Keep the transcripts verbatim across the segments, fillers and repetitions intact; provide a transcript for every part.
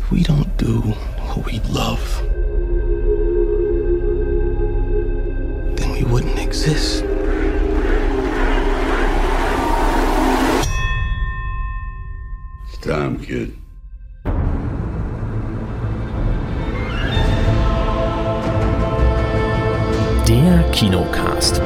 If we don't do what we love, then we wouldn't exist. It's time, kid. Der Kinocast.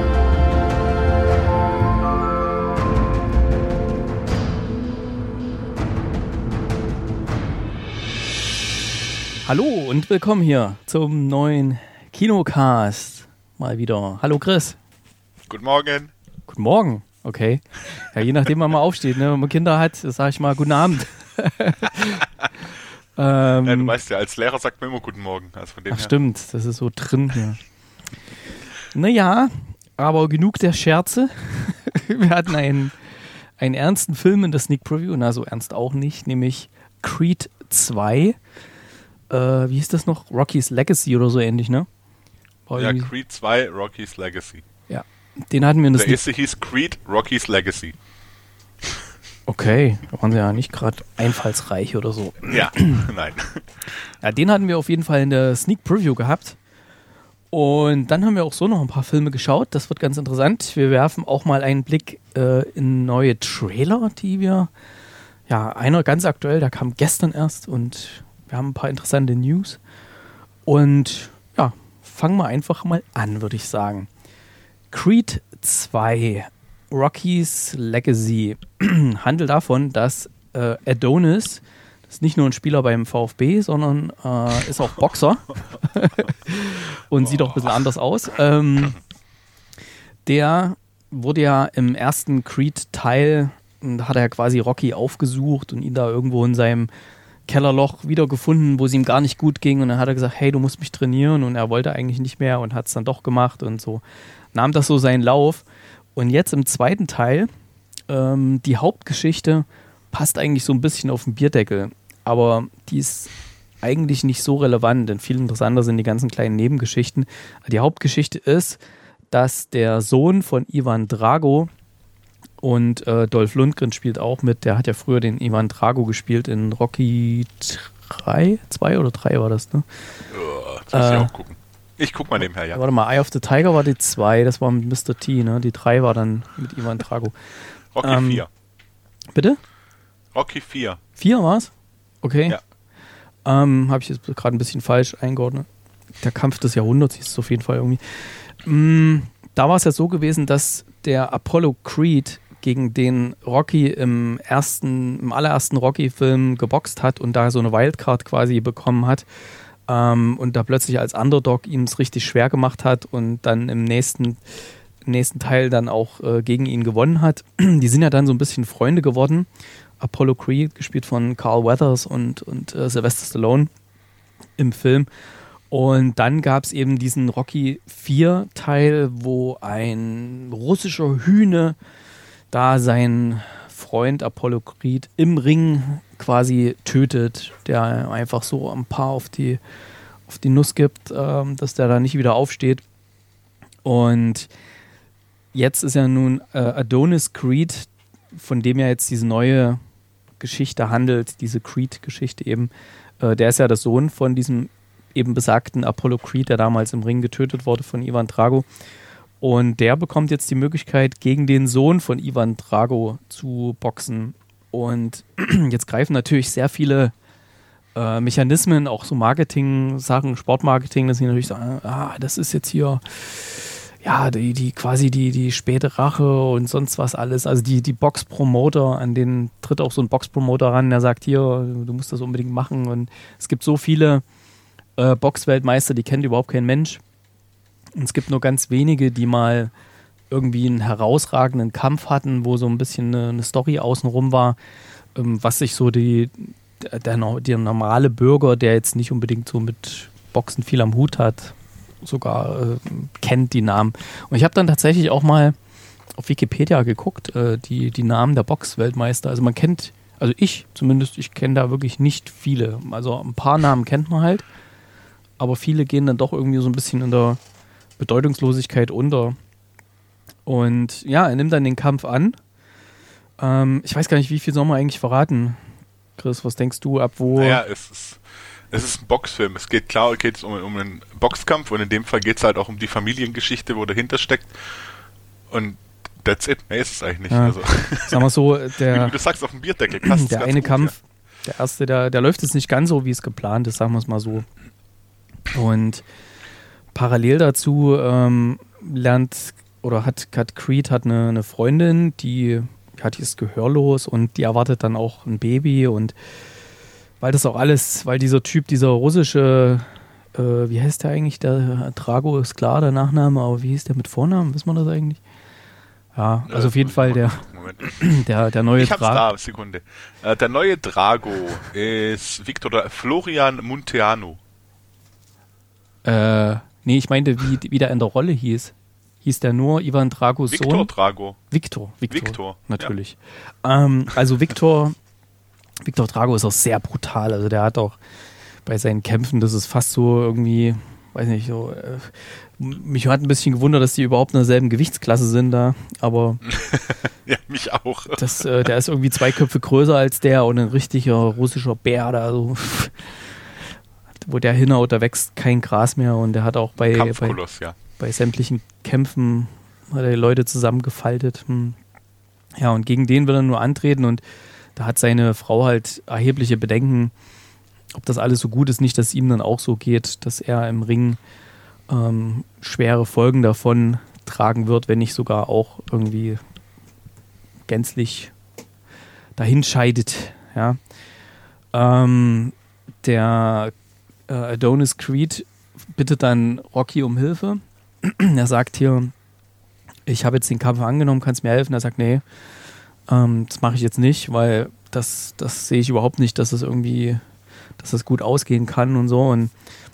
Hallo und willkommen hier zum neuen Kinocast. Mal wieder. Hallo Chris. Guten Morgen. Guten Morgen, okay. Ja, je nachdem, wann man aufsteht, ne? Wenn man Kinder hat, sage ich mal guten Abend. ähm, ja, du weißt ja, als Lehrer sagt man immer guten Morgen. Also von dem ach her. Stimmt, das ist so drin hier. Naja, aber genug der Scherze. Wir hatten einen, einen ernsten Film in der Sneak Preview, na so ernst auch nicht, nämlich Creed zwei. Äh, wie hieß das noch? Rocky's Legacy oder so ähnlich, ne? War Ja, irgendwie- Creed zwei, Rocky's Legacy. Ja, den hatten wir in der Der Sneak. erste hieß Creed, Rocky's Legacy. Okay, da waren sie ja nicht gerade einfallsreich oder so. Ja, nein. Ja, den hatten wir auf jeden Fall in der Sneak Preview gehabt. Und dann haben wir auch so noch ein paar Filme geschaut. Das wird ganz interessant. Wir werfen auch mal einen Blick äh, in neue Trailer, die wir, ja, einer ganz aktuell, der kam gestern erst und wir haben ein paar interessante News. Und ja, fangen wir einfach mal an, würde ich sagen. Creed zwei, Rocky's Legacy, handelt davon, dass äh, Adonis, das ist nicht nur ein Spieler beim VfB, sondern äh, ist auch Boxer und sieht auch ein bisschen anders aus. Ähm, der wurde ja im ersten Creed-Teil, da hat er ja quasi Rocky aufgesucht und ihn da irgendwo in seinem Kellerloch wiedergefunden, wo es ihm gar nicht gut ging. Und dann hat er gesagt, hey, du musst mich trainieren. Und er wollte eigentlich nicht mehr und hat es dann doch gemacht und so. Nahm das so seinen Lauf. Und jetzt im zweiten Teil, ähm, die Hauptgeschichte passt eigentlich so ein bisschen auf den Bierdeckel. Aber die ist eigentlich nicht so relevant, denn viel interessanter sind die ganzen kleinen Nebengeschichten. Die Hauptgeschichte ist, dass der Sohn von Ivan Drago und äh, Dolph Lundgren spielt auch mit, der hat ja früher den Ivan Drago gespielt in Rocky drei, zwei oder drei war das, ne? Oh, das muss Äh, ich auch gucken. Ich guck mal nebenher, ja. Warte mal, Eye of the Tiger war die zwei, das war mit Mister T, ne? Die drei war dann mit Ivan Drago. Rocky ähm, vier. Bitte? Rocky vier. Vier war's? Okay. Ja. Ähm, habe ich jetzt gerade ein bisschen falsch eingeordnet. Der Kampf des Jahrhunderts hieß es auf jeden Fall irgendwie. Mm, da war es ja so gewesen, dass der Apollo Creed, gegen den Rocky im ersten, im allerersten Rocky-Film geboxt hat und da so eine Wildcard quasi bekommen hat ähm, und da plötzlich als Underdog ihm es richtig schwer gemacht hat und dann im nächsten, im nächsten Teil dann auch äh, gegen ihn gewonnen hat. Die sind ja dann so ein bisschen Freunde geworden. Apollo Creed, gespielt von Carl Weathers und, und äh, Sylvester Stallone im Film. Und dann gab es eben diesen Rocky vier Teil, wo ein russischer Hühne da seinen Freund Apollo Creed im Ring quasi tötet, der einfach so ein paar auf die, auf die Nuss gibt, ähm, dass der da nicht wieder aufsteht. Und jetzt ist ja nun äh, Adonis Creed, von dem ja jetzt diese neue Geschichte handelt, diese Creed-Geschichte eben, äh, der ist ja der Sohn von diesem eben besagten Apollo Creed, der damals im Ring getötet wurde von Ivan Drago. Und der bekommt jetzt die Möglichkeit, gegen den Sohn von Ivan Drago zu boxen. Und jetzt greifen natürlich sehr viele äh, Mechanismen, auch so Marketing-Sachen, Sportmarketing, dass sie natürlich sagen, ah, das ist jetzt hier ja, die, die quasi die, die späte Rache und sonst was alles. Also die, die Box-Promoter, an denen tritt auch so ein Box-Promoter ran, der sagt, hier, du musst das unbedingt machen. Und es gibt so viele äh, Box-Weltmeister, die kennt überhaupt kein Mensch. Und es gibt nur ganz wenige, die mal irgendwie einen herausragenden Kampf hatten, wo so ein bisschen eine, eine Story außenrum war, ähm, was sich so die, der, der normale Bürger, der jetzt nicht unbedingt so mit Boxen viel am Hut hat, sogar äh, kennt die Namen. Und ich habe dann tatsächlich auch mal auf Wikipedia geguckt, äh, die, die Namen der Box-Weltmeister. Also man kennt, also ich zumindest, ich kenne da wirklich nicht viele. Also ein paar Namen kennt man halt, aber viele gehen dann doch irgendwie so ein bisschen in der Bedeutungslosigkeit unter. Und ja, er nimmt dann den Kampf an. Ähm, ich weiß gar nicht, wie viel soll man eigentlich verraten? Chris, was denkst du, ab wo... Naja, es ist, es ist ein Boxfilm. Es geht klar, geht es um, um einen Boxkampf und in dem Fall geht es halt auch um die Familiengeschichte, wo dahinter steckt. Und that's it. Mehr ist es eigentlich nicht. Ja. Also, sagen wir so, der, wie du sagst, auf dem Bierdeckel passt der eine gut, Kampf, ja. der erste, der, der läuft jetzt nicht ganz so, wie es geplant ist, sagen wir es mal so. Und parallel dazu ähm, lernt oder hat, hat Creed hat eine, eine Freundin, die, ja, die ist gehörlos und die erwartet dann auch ein Baby und weil das auch alles, weil dieser Typ, dieser russische, äh, wie heißt der eigentlich, der Drago ist klar, der Nachname, aber wie hieß der mit Vornamen, wissen wir das eigentlich? Ja, also auf jeden Fall der, der, der neue ich hab's Drago. da, Sekunde. Äh, der neue Drago ist Victor Florian Munteanu. Äh, nee, ich meinte, wie, wie der in der Rolle hieß. Hieß der nur Ivan Dragos Victor Sohn? Drago. Victor, Victor, Victor, natürlich. Ja. Ähm, also Victor, Victor Drago ist auch sehr brutal. Also der hat auch bei seinen Kämpfen, das ist fast so irgendwie, weiß nicht, so. Äh, mich hat ein bisschen gewundert, dass die überhaupt in derselben Gewichtsklasse sind da, aber ja, mich auch. Das, äh, der ist irgendwie zwei Köpfe größer als der und ein richtiger russischer Bär da, so, wo der hinhaut, da wächst kein Gras mehr und der hat auch bei, bei, ja. bei sämtlichen Kämpfen hat er die Leute zusammengefaltet. Hm. Ja, und gegen den will er nur antreten und da hat seine Frau halt erhebliche Bedenken, ob das alles so gut ist, nicht, dass es ihm dann auch so geht, dass er im Ring ähm, schwere Folgen davon tragen wird, wenn nicht sogar auch irgendwie gänzlich dahin scheidet. Ja. Ähm, der äh, Adonis Creed bittet dann Rocky um Hilfe. Er sagt hier, ich habe jetzt den Kampf angenommen, kannst mir helfen? Er sagt, nee, ähm, das mache ich jetzt nicht, weil das, das sehe ich überhaupt nicht, dass es irgendwie, dass das gut ausgehen kann und so. Und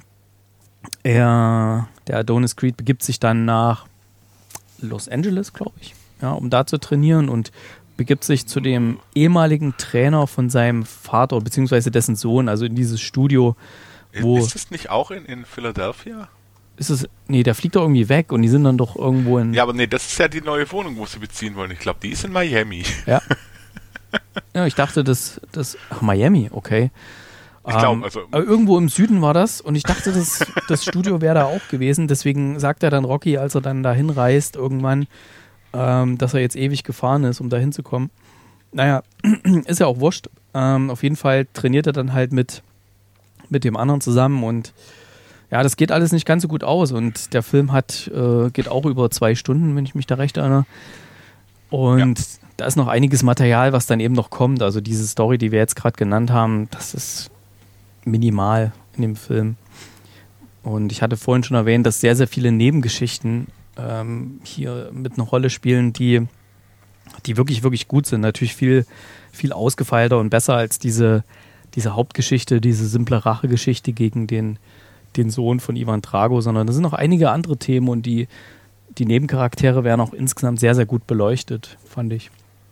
er, der Adonis Creed begibt sich dann nach Los Angeles, glaube ich, ja, um da zu trainieren und begibt sich zu dem ehemaligen Trainer von seinem Vater, beziehungsweise dessen Sohn, also in dieses Studio, wo... Ist das nicht auch in, in Philadelphia? Ist es... Nee, der fliegt doch irgendwie weg und die sind dann doch irgendwo in... Ja, aber nee, das ist ja die neue Wohnung, wo sie beziehen wollen. Ich glaube, die ist in Miami. Ja. Ja, ich dachte, das... das ach, Miami, okay. Ich glaube, ähm, also... Irgendwo im Süden war das und ich dachte, das, das Studio wäre da auch gewesen. Deswegen sagt er dann Rocky, als er dann dahin reist, irgendwann, ähm, dass er jetzt ewig gefahren ist, um da hinzukommen. Naja, ist ja auch wurscht. Ähm, auf jeden Fall trainiert er dann halt mit, mit dem anderen zusammen und ja, das geht alles nicht ganz so gut aus und der Film hat, äh, geht auch über zwei Stunden, wenn ich mich da recht erinnere. Und ja, da ist noch einiges Material, was dann eben noch kommt. Also diese Story, die wir jetzt gerade genannt haben, das ist minimal in dem Film. Und ich hatte vorhin schon erwähnt, dass sehr, sehr viele Nebengeschichten ähm, hier mit einer Rolle spielen, die, die wirklich, wirklich gut sind. Natürlich viel, viel ausgefeilter und besser als diese, diese Hauptgeschichte, diese simple Rachegeschichte gegen den, den Sohn von Ivan Drago, sondern da sind noch einige andere Themen und die, die Nebencharaktere werden auch insgesamt sehr, sehr gut beleuchtet, fand ich.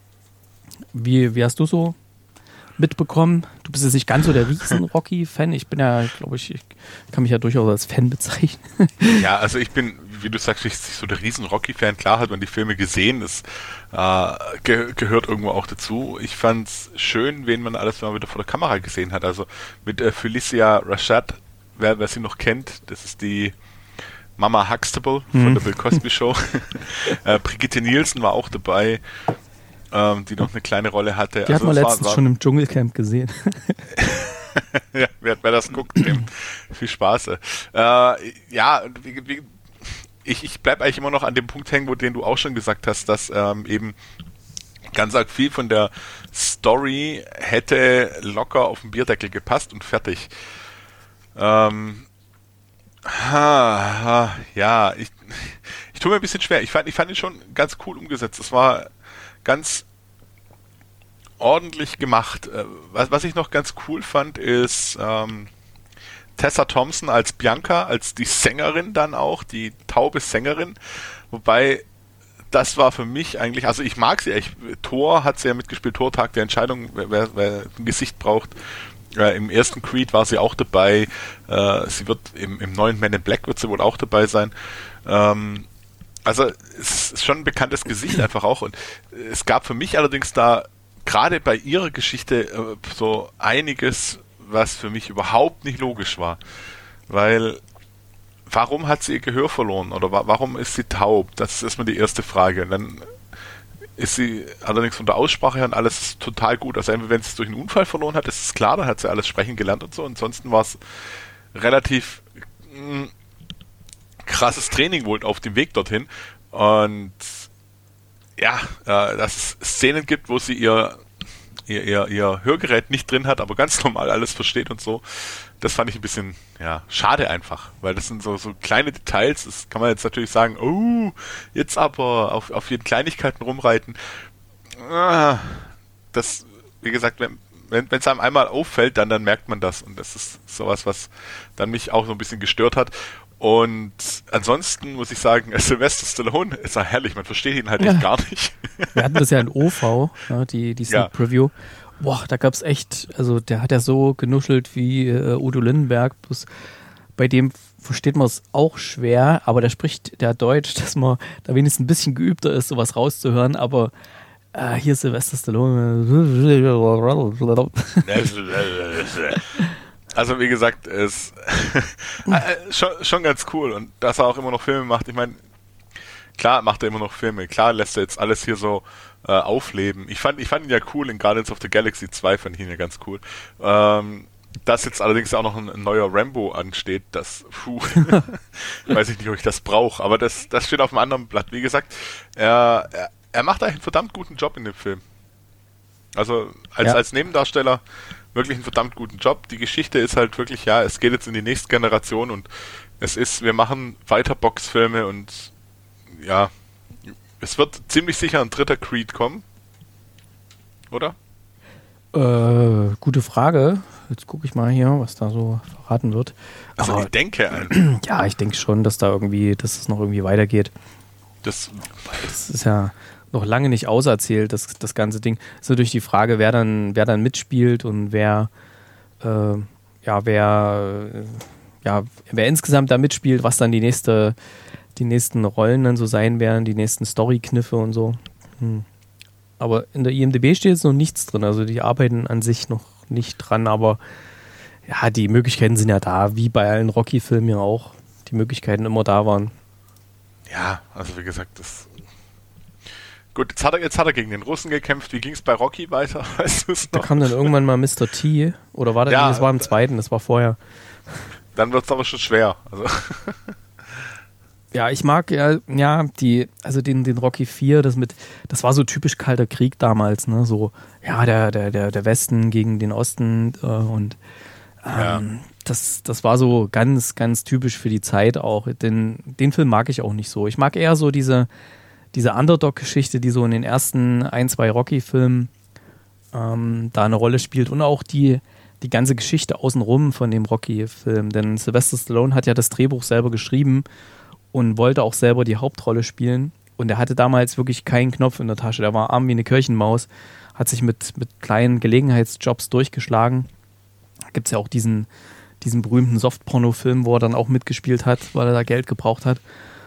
Wie, wie hast du so mitbekommen? Du bist jetzt nicht ganz so der Riesen-Rocky-Fan. Ich bin ja, glaube ich, ich kann mich ja durchaus als Fan bezeichnen. Ja, also ich bin, wie du sagst, nicht so der Riesen-Rocky-Fan. Klar hat man die Filme gesehen, das äh, ge- gehört irgendwo auch dazu. Ich fand's schön, wen man alles mal wieder vor der Kamera gesehen hat. Also mit äh, Felicia Rashad, wer, wer sie noch kennt, das ist die Mama Huxtable von mhm. der Bill Cosby Show. äh, Brigitte Nielsen war auch dabei, ähm, die noch eine kleine Rolle hatte. Die also hat man letztens war, war, schon im Dschungelcamp gesehen. Ja, wer, wer das guckt, dem viel Spaß. Äh, ja, wie, wie, ich, ich bleibe eigentlich immer noch an dem Punkt hängen, wo den du auch schon gesagt hast, dass ähm, eben ganz arg viel von der Story hätte locker auf den Bierdeckel gepasst und fertig. Ähm, ha, ha, ja, ich, ich tue mir ein bisschen schwer. Ich fand, ich fand ihn schon ganz cool umgesetzt. Es war ganz ordentlich gemacht. Was, was ich noch ganz cool fand, ist ähm, Tessa Thompson als Bianca, als die Sängerin dann auch, die taube Sängerin. Wobei, das war für mich eigentlich, also ich mag sie echt. Thor hat sie ja mitgespielt, Thor Tag der Entscheidung, wer, wer, wer ein Gesicht braucht. Äh, Im ersten Creed war sie auch dabei. Äh, sie wird im, im neuen Man in Black wird sie wohl auch dabei sein. Ähm, also es ist schon ein bekanntes Gesicht einfach auch. Und es gab für mich allerdings da gerade bei ihrer Geschichte äh, so einiges, was für mich überhaupt nicht logisch war. Weil, warum hat sie ihr Gehör verloren? Oder wa- warum ist sie taub? Das ist erstmal die erste Frage. Und dann ist sie allerdings von der Aussprache her und alles total gut. Also wenn sie es durch einen Unfall verloren hat, ist es klar, dann hat sie alles sprechen gelernt und so. Ansonsten war es relativ mh, krasses Training wohl auf dem Weg dorthin. Und ja, äh, dass es Szenen gibt, wo sie ihr, ihr, ihr, ihr Hörgerät nicht drin hat, aber ganz normal alles versteht und so. Das fand ich ein bisschen, ja, schade einfach, weil das sind so, so kleine Details, das kann man jetzt natürlich sagen, oh, jetzt aber auf, auf jeden Kleinigkeiten rumreiten. Ah, das, wie gesagt, wenn wenn es einem einmal auffällt, dann, dann merkt man das und das ist sowas, was dann mich auch so ein bisschen gestört hat. Und ansonsten muss ich sagen, Sylvester Stallone ist ja herrlich, man versteht ihn halt Ja. echt gar nicht. Wir hatten das ja in O V, ja, die, die Sneak Ja. Preview. Boah, da gab's echt, also der hat ja so genuschelt wie äh, Udo Lindenberg, bloß bei dem versteht man es auch schwer, aber der spricht der Deutsch, dass man da wenigstens ein bisschen geübter ist, sowas rauszuhören, aber äh, hier ist Sylvester Stallone. Also wie gesagt, es äh, schon, schon ganz cool und dass er auch immer noch Filme macht. Ich meine, klar macht er immer noch Filme, klar lässt er jetzt alles hier so äh, aufleben. Ich fand, ich fand ihn ja cool in Guardians of the Galaxy zwei, fand ich ihn ja ganz cool. Ähm, dass jetzt allerdings auch noch ein, ein neuer Rambo ansteht, das, puh, weiß ich nicht, ob ich das brauche, aber das, das steht auf einem anderen Blatt. Wie gesagt, er, er, er macht eigentlich einen verdammt guten Job in dem Film. Also als, Ja. als Nebendarsteller wirklich einen verdammt guten Job. Die Geschichte ist halt wirklich, ja, es geht jetzt in die nächste Generation und es ist, wir machen weiter Boxfilme und ja, es wird ziemlich sicher ein dritter Creed kommen. Oder? Äh, gute Frage. Jetzt gucke ich mal hier, was da so verraten wird. Also Aber ich denke, ein- ja, ich denke schon, dass da irgendwie, dass es noch irgendwie weitergeht. das, Das ist ja noch lange nicht auserzählt, das, das ganze Ding. Ist natürlich die Frage, wer dann, wer dann mitspielt und wer, äh, ja, wer, äh, ja, wer insgesamt da mitspielt, was dann die nächste, die nächsten Rollen dann so sein werden, die nächsten Story-Kniffe und so. Hm. Aber in der I M D B steht jetzt noch nichts drin, also die arbeiten an sich noch nicht dran, aber ja, die Möglichkeiten sind ja da, wie bei allen Rocky-Filmen ja auch, die Möglichkeiten immer da waren. ja, also wie gesagt, das. Gut, jetzt hat er, jetzt hat er gegen den Russen gekämpft. Wie ging es bei Rocky weiter? Weißt du es Da noch? kam dann irgendwann mal Mister T, oder war das? Ja, Nee, das war im zweiten, das war vorher. Dann wird es aber schon schwer. Also, Ja, ich mag ja, ja, die, also den, den Rocky vier, das mit, das war so typisch Kalter Krieg damals, ne? So, ja, der, der, der, der Westen gegen den Osten äh, und ähm, Ja. das, das war so ganz, ganz typisch für die Zeit auch. Den, den Film mag ich auch nicht so. Ich mag eher so diese, diese Underdog-Geschichte, die so in den ersten ein, zwei Rocky-Filmen ähm, da eine Rolle spielt und auch die, die ganze Geschichte außenrum von dem Rocky-Film. Denn Sylvester Stallone hat ja das Drehbuch selber geschrieben und wollte auch selber die Hauptrolle spielen. Und er hatte damals wirklich keinen Knopf in der Tasche. Der war arm wie eine Kirchenmaus, hat sich mit, mit kleinen Gelegenheitsjobs durchgeschlagen. Da gibt es ja auch diesen, diesen berühmten Softporno-Film, wo er dann auch mitgespielt hat, weil er da Geld gebraucht hat.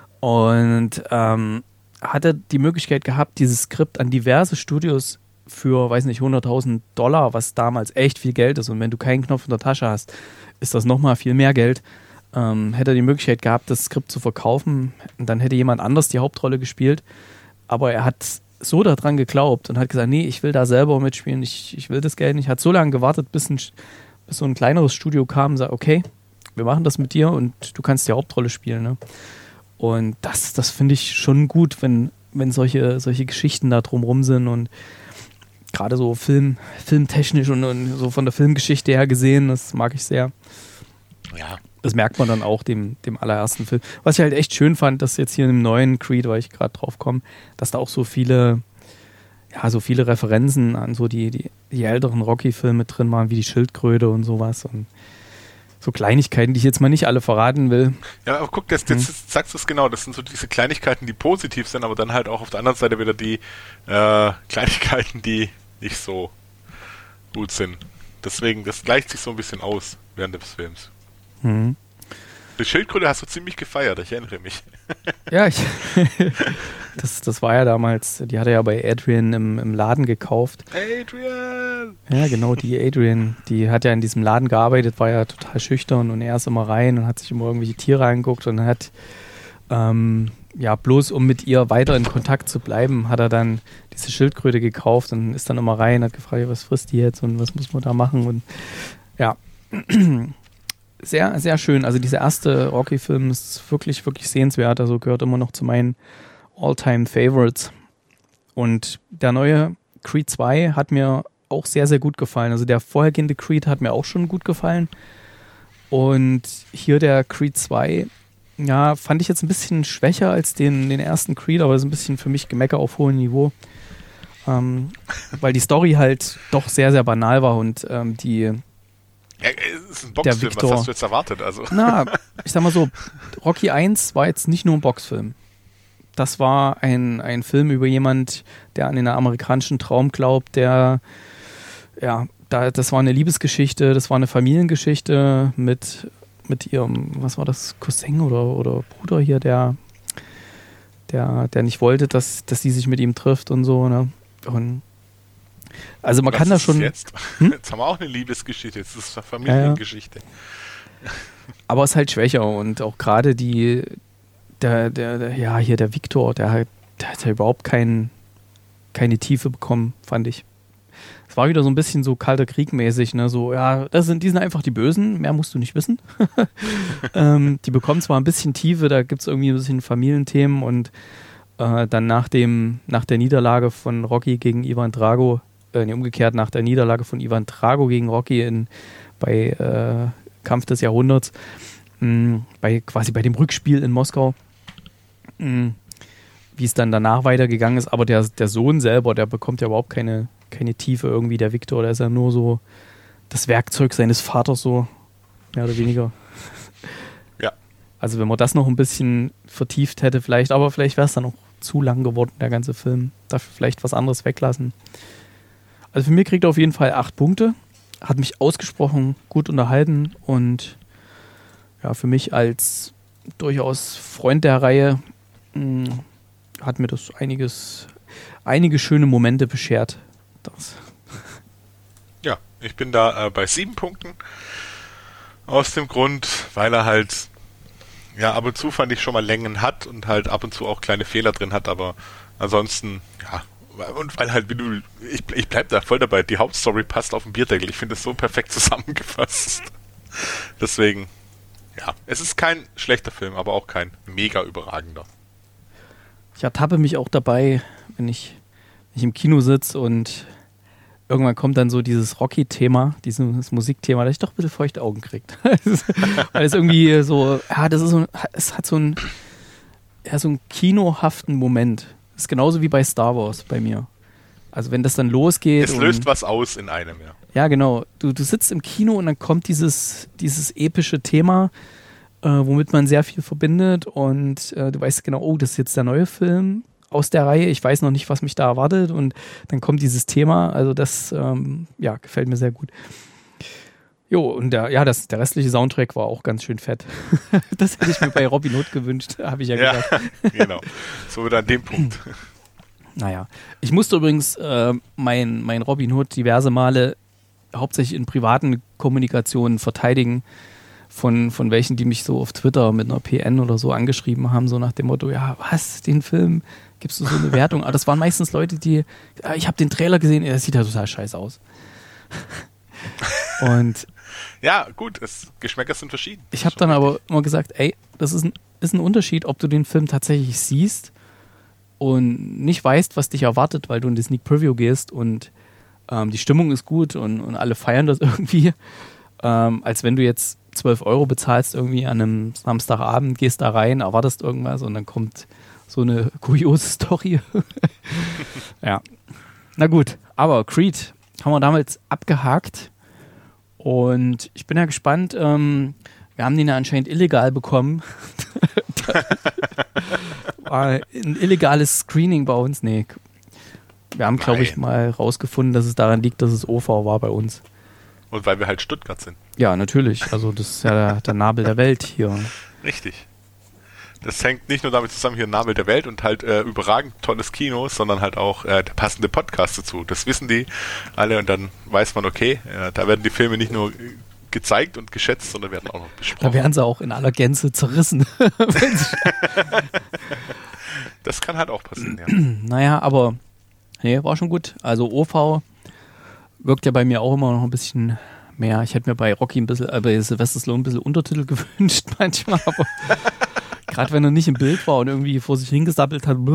Und ähm, hatte die Möglichkeit gehabt, dieses Skript an diverse Studios für, weiß nicht, hunderttausend Dollar, was damals echt viel Geld ist. Und wenn du keinen Knopf in der Tasche hast, ist das nochmal viel mehr Geld. Ähm, hätte er die Möglichkeit gehabt, das Skript zu verkaufen, und dann hätte jemand anders die Hauptrolle gespielt. Aber er hat so daran geglaubt und hat gesagt, nee, ich will da selber mitspielen, ich, ich will das Geld nicht. Hat so lange gewartet, bis, ein, bis so ein kleineres Studio kam und sagt, okay, wir machen das mit dir und du kannst die Hauptrolle spielen. Ne? Und das, das finde ich schon gut, wenn, wenn solche, solche Geschichten da drumrum sind und gerade so Film, filmtechnisch und, und so von der Filmgeschichte her gesehen, das mag ich sehr. ja. Das merkt man dann auch dem, dem allerersten Film. Was ich halt echt schön fand, dass jetzt hier im neuen Creed, weil ich gerade drauf komme, dass da auch so viele, ja, so viele Referenzen an so die, die, die älteren Rocky-Filme drin waren, wie die Schildkröte und sowas und so Kleinigkeiten, die ich jetzt mal nicht alle verraten will. Ja, aber guck, das, das, das sagst du es genau, das sind so diese Kleinigkeiten, die positiv sind, aber dann halt auch auf der anderen Seite wieder die äh, Kleinigkeiten, die nicht so gut sind. Deswegen, das gleicht sich so ein bisschen aus während des Films. Mhm. Die Schildkröte hast du ziemlich gefeiert, ich erinnere mich. Ja, ich, Das, das war ja damals, die hat er ja bei Adrian im, im Laden gekauft. Adrian! Ja, genau, die Adrian, die hat ja in diesem Laden gearbeitet, war ja total schüchtern und er ist immer rein und hat sich immer irgendwelche Tiere angeguckt und hat, ähm, ja, bloß um mit ihr weiter in Kontakt zu bleiben, hat er dann diese Schildkröte gekauft und ist dann immer rein, hat gefragt, was frisst die jetzt und was muss man da machen und ja, sehr, sehr schön. Also dieser erste Rocky-Film ist wirklich, wirklich sehenswert, also gehört immer noch zu meinen All-Time-Favorites. Und der neue Creed zwei hat mir auch sehr, sehr gut gefallen. Also der vorhergehende Creed hat mir auch schon gut gefallen. Und hier der Creed zwei, ja, fand ich jetzt ein bisschen schwächer als den, den ersten Creed, aber ist ein bisschen für mich Gemecker auf hohem Niveau. Ähm, weil die Story halt doch sehr, sehr banal war und ähm, die Ja, es ist ein Boxfilm, was hast du jetzt erwartet? Also. Na, ich sag mal so, Rocky eins war jetzt nicht nur ein Boxfilm. Das war ein, ein Film über jemand, der an den amerikanischen Traum glaubt, der, ja, da, das war eine Liebesgeschichte, das war eine Familiengeschichte mit, mit ihrem, was war das, Cousin oder, oder Bruder hier, der, der, der nicht wollte, dass, dass sie sich mit ihm trifft und so, ne? Und also man Was kann da ist schon. Jetzt? Hm? jetzt haben wir auch eine Liebesgeschichte, jetzt ist es eine Familiengeschichte. Ja, ja. Aber es ist halt schwächer und auch gerade die, der, der, der, ja, hier der Victor, der, hat- der hat ja überhaupt kein, keine Tiefe bekommen, fand ich. Es war wieder so ein bisschen so kalter Krieg mäßig, ne? So, ja, das sind, die sind einfach die Bösen, mehr musst du nicht wissen. ähm, die bekommen zwar ein bisschen Tiefe, da gibt es irgendwie ein bisschen Familienthemen und äh, dann nach dem, nach der Niederlage von Rocky gegen Ivan Drago, äh, nee, umgekehrt nach der Niederlage von Ivan Drago gegen Rocky in, bei äh, Kampf des Jahrhunderts, mh, bei, quasi bei dem Rückspiel in Moskau, mh, wie es dann danach weitergegangen ist, aber der, der Sohn selber, der bekommt ja überhaupt keine, keine Tiefe irgendwie, der Victor, der ist ja nur so das Werkzeug seines Vaters, so mehr oder weniger. Ja. Also wenn man das noch ein bisschen vertieft hätte vielleicht, aber vielleicht wäre es dann auch zu lang geworden, der ganze Film. Dafür vielleicht was anderes weglassen. Also für mich kriegt er auf jeden Fall acht Punkte, hat mich ausgesprochen gut unterhalten und ja, für mich als durchaus Freund der Reihe mh, hat mir das einiges, einige schöne Momente beschert. Das. Ja, ich bin da äh, bei sieben Punkten. Aus dem Grund, weil er halt, ja, ab und zu fand ich schon mal Längen hat und halt ab und zu auch kleine Fehler drin hat, aber ansonsten, ja, und weil halt, wie du, ich, ich bleib da voll dabei, die Hauptstory passt auf den Bierdeckel. Ich finde es so perfekt zusammengefasst. Deswegen, ja, es ist kein schlechter Film, aber auch kein mega überragender. Ich ertappe mich auch dabei, wenn ich, wenn ich im Kino sitze und irgendwann kommt dann so dieses Rocky-Thema, dieses Musikthema, dass ich doch ein bisschen feuchte Augen kriegt. Weil es irgendwie so, ja, das ist so, es hat so einen, ja, so einen kinohaften Moment. Das ist genauso wie bei Star Wars bei mir. Also wenn das dann losgeht. Es löst und, was aus in einem, ja. Ja, genau. Du, du sitzt im Kino und dann kommt dieses, dieses epische Thema, äh, womit man sehr viel verbindet und äh, du weißt genau, oh, das ist jetzt der neue Film aus der Reihe. Ich weiß noch nicht, was mich da erwartet und dann kommt dieses Thema. Also das, ähm, ja, gefällt mir sehr gut. Jo, und der, ja, das, der restliche Soundtrack war auch ganz schön fett. Das hätte ich mir bei Robin Hood gewünscht, habe ich ja, Ja, gesagt. genau. So wieder an dem Punkt. Naja, ich musste übrigens äh, mein, mein Robin Hood diverse Male hauptsächlich in privaten Kommunikationen verteidigen von, von welchen, die mich so auf Twitter mit einer P N oder so angeschrieben haben, so nach dem Motto, ja, was, den Film, gibst du so eine Wertung? Aber das waren meistens Leute, die, ja, ich habe den Trailer gesehen, das sieht ja total scheiße aus. Und Ja, gut, es, Geschmäcker sind verschieden. ich habe dann aber immer gesagt, ey, das ist ein, ist ein Unterschied, ob du den Film tatsächlich siehst und nicht weißt, was dich erwartet, weil du in die Sneak Preview gehst und ähm, die Stimmung ist gut und, und alle feiern das irgendwie, ähm, als wenn du jetzt zwölf Euro bezahlst irgendwie an einem Samstagabend, gehst da rein, erwartest irgendwas und dann kommt so eine kuriose Story. Ja, na gut, aber Creed haben wir damals abgehakt und ich bin ja gespannt, ähm, wir haben den ja anscheinend illegal bekommen. War ein illegales Screening bei uns, nee. Wir haben, glaube ich, Nein. mal rausgefunden, dass es daran liegt, dass es O V war bei uns. Und weil wir halt Stuttgart sind. Ja, natürlich. Also das ist ja der, der Nabel der Welt hier. Richtig. das hängt nicht nur damit zusammen, hier Nabel der Welt und halt äh, überragend tolles Kino, sondern halt auch äh, der passende Podcast dazu. Das wissen die alle und dann weiß man, okay, äh, da werden die Filme nicht nur gezeigt und geschätzt, sondern werden auch noch besprochen. Da werden sie auch in aller Gänze zerrissen. Das kann halt auch passieren, ja. Naja, aber nee, war schon gut. Also O V wirkt ja bei mir auch immer noch ein bisschen mehr. Ich hätte mir bei Rocky ein bisschen, äh, bei Sylvester Stallone ein bisschen Untertitel gewünscht manchmal, aber gerade wenn er nicht im Bild war und irgendwie vor sich hingesappelt hat.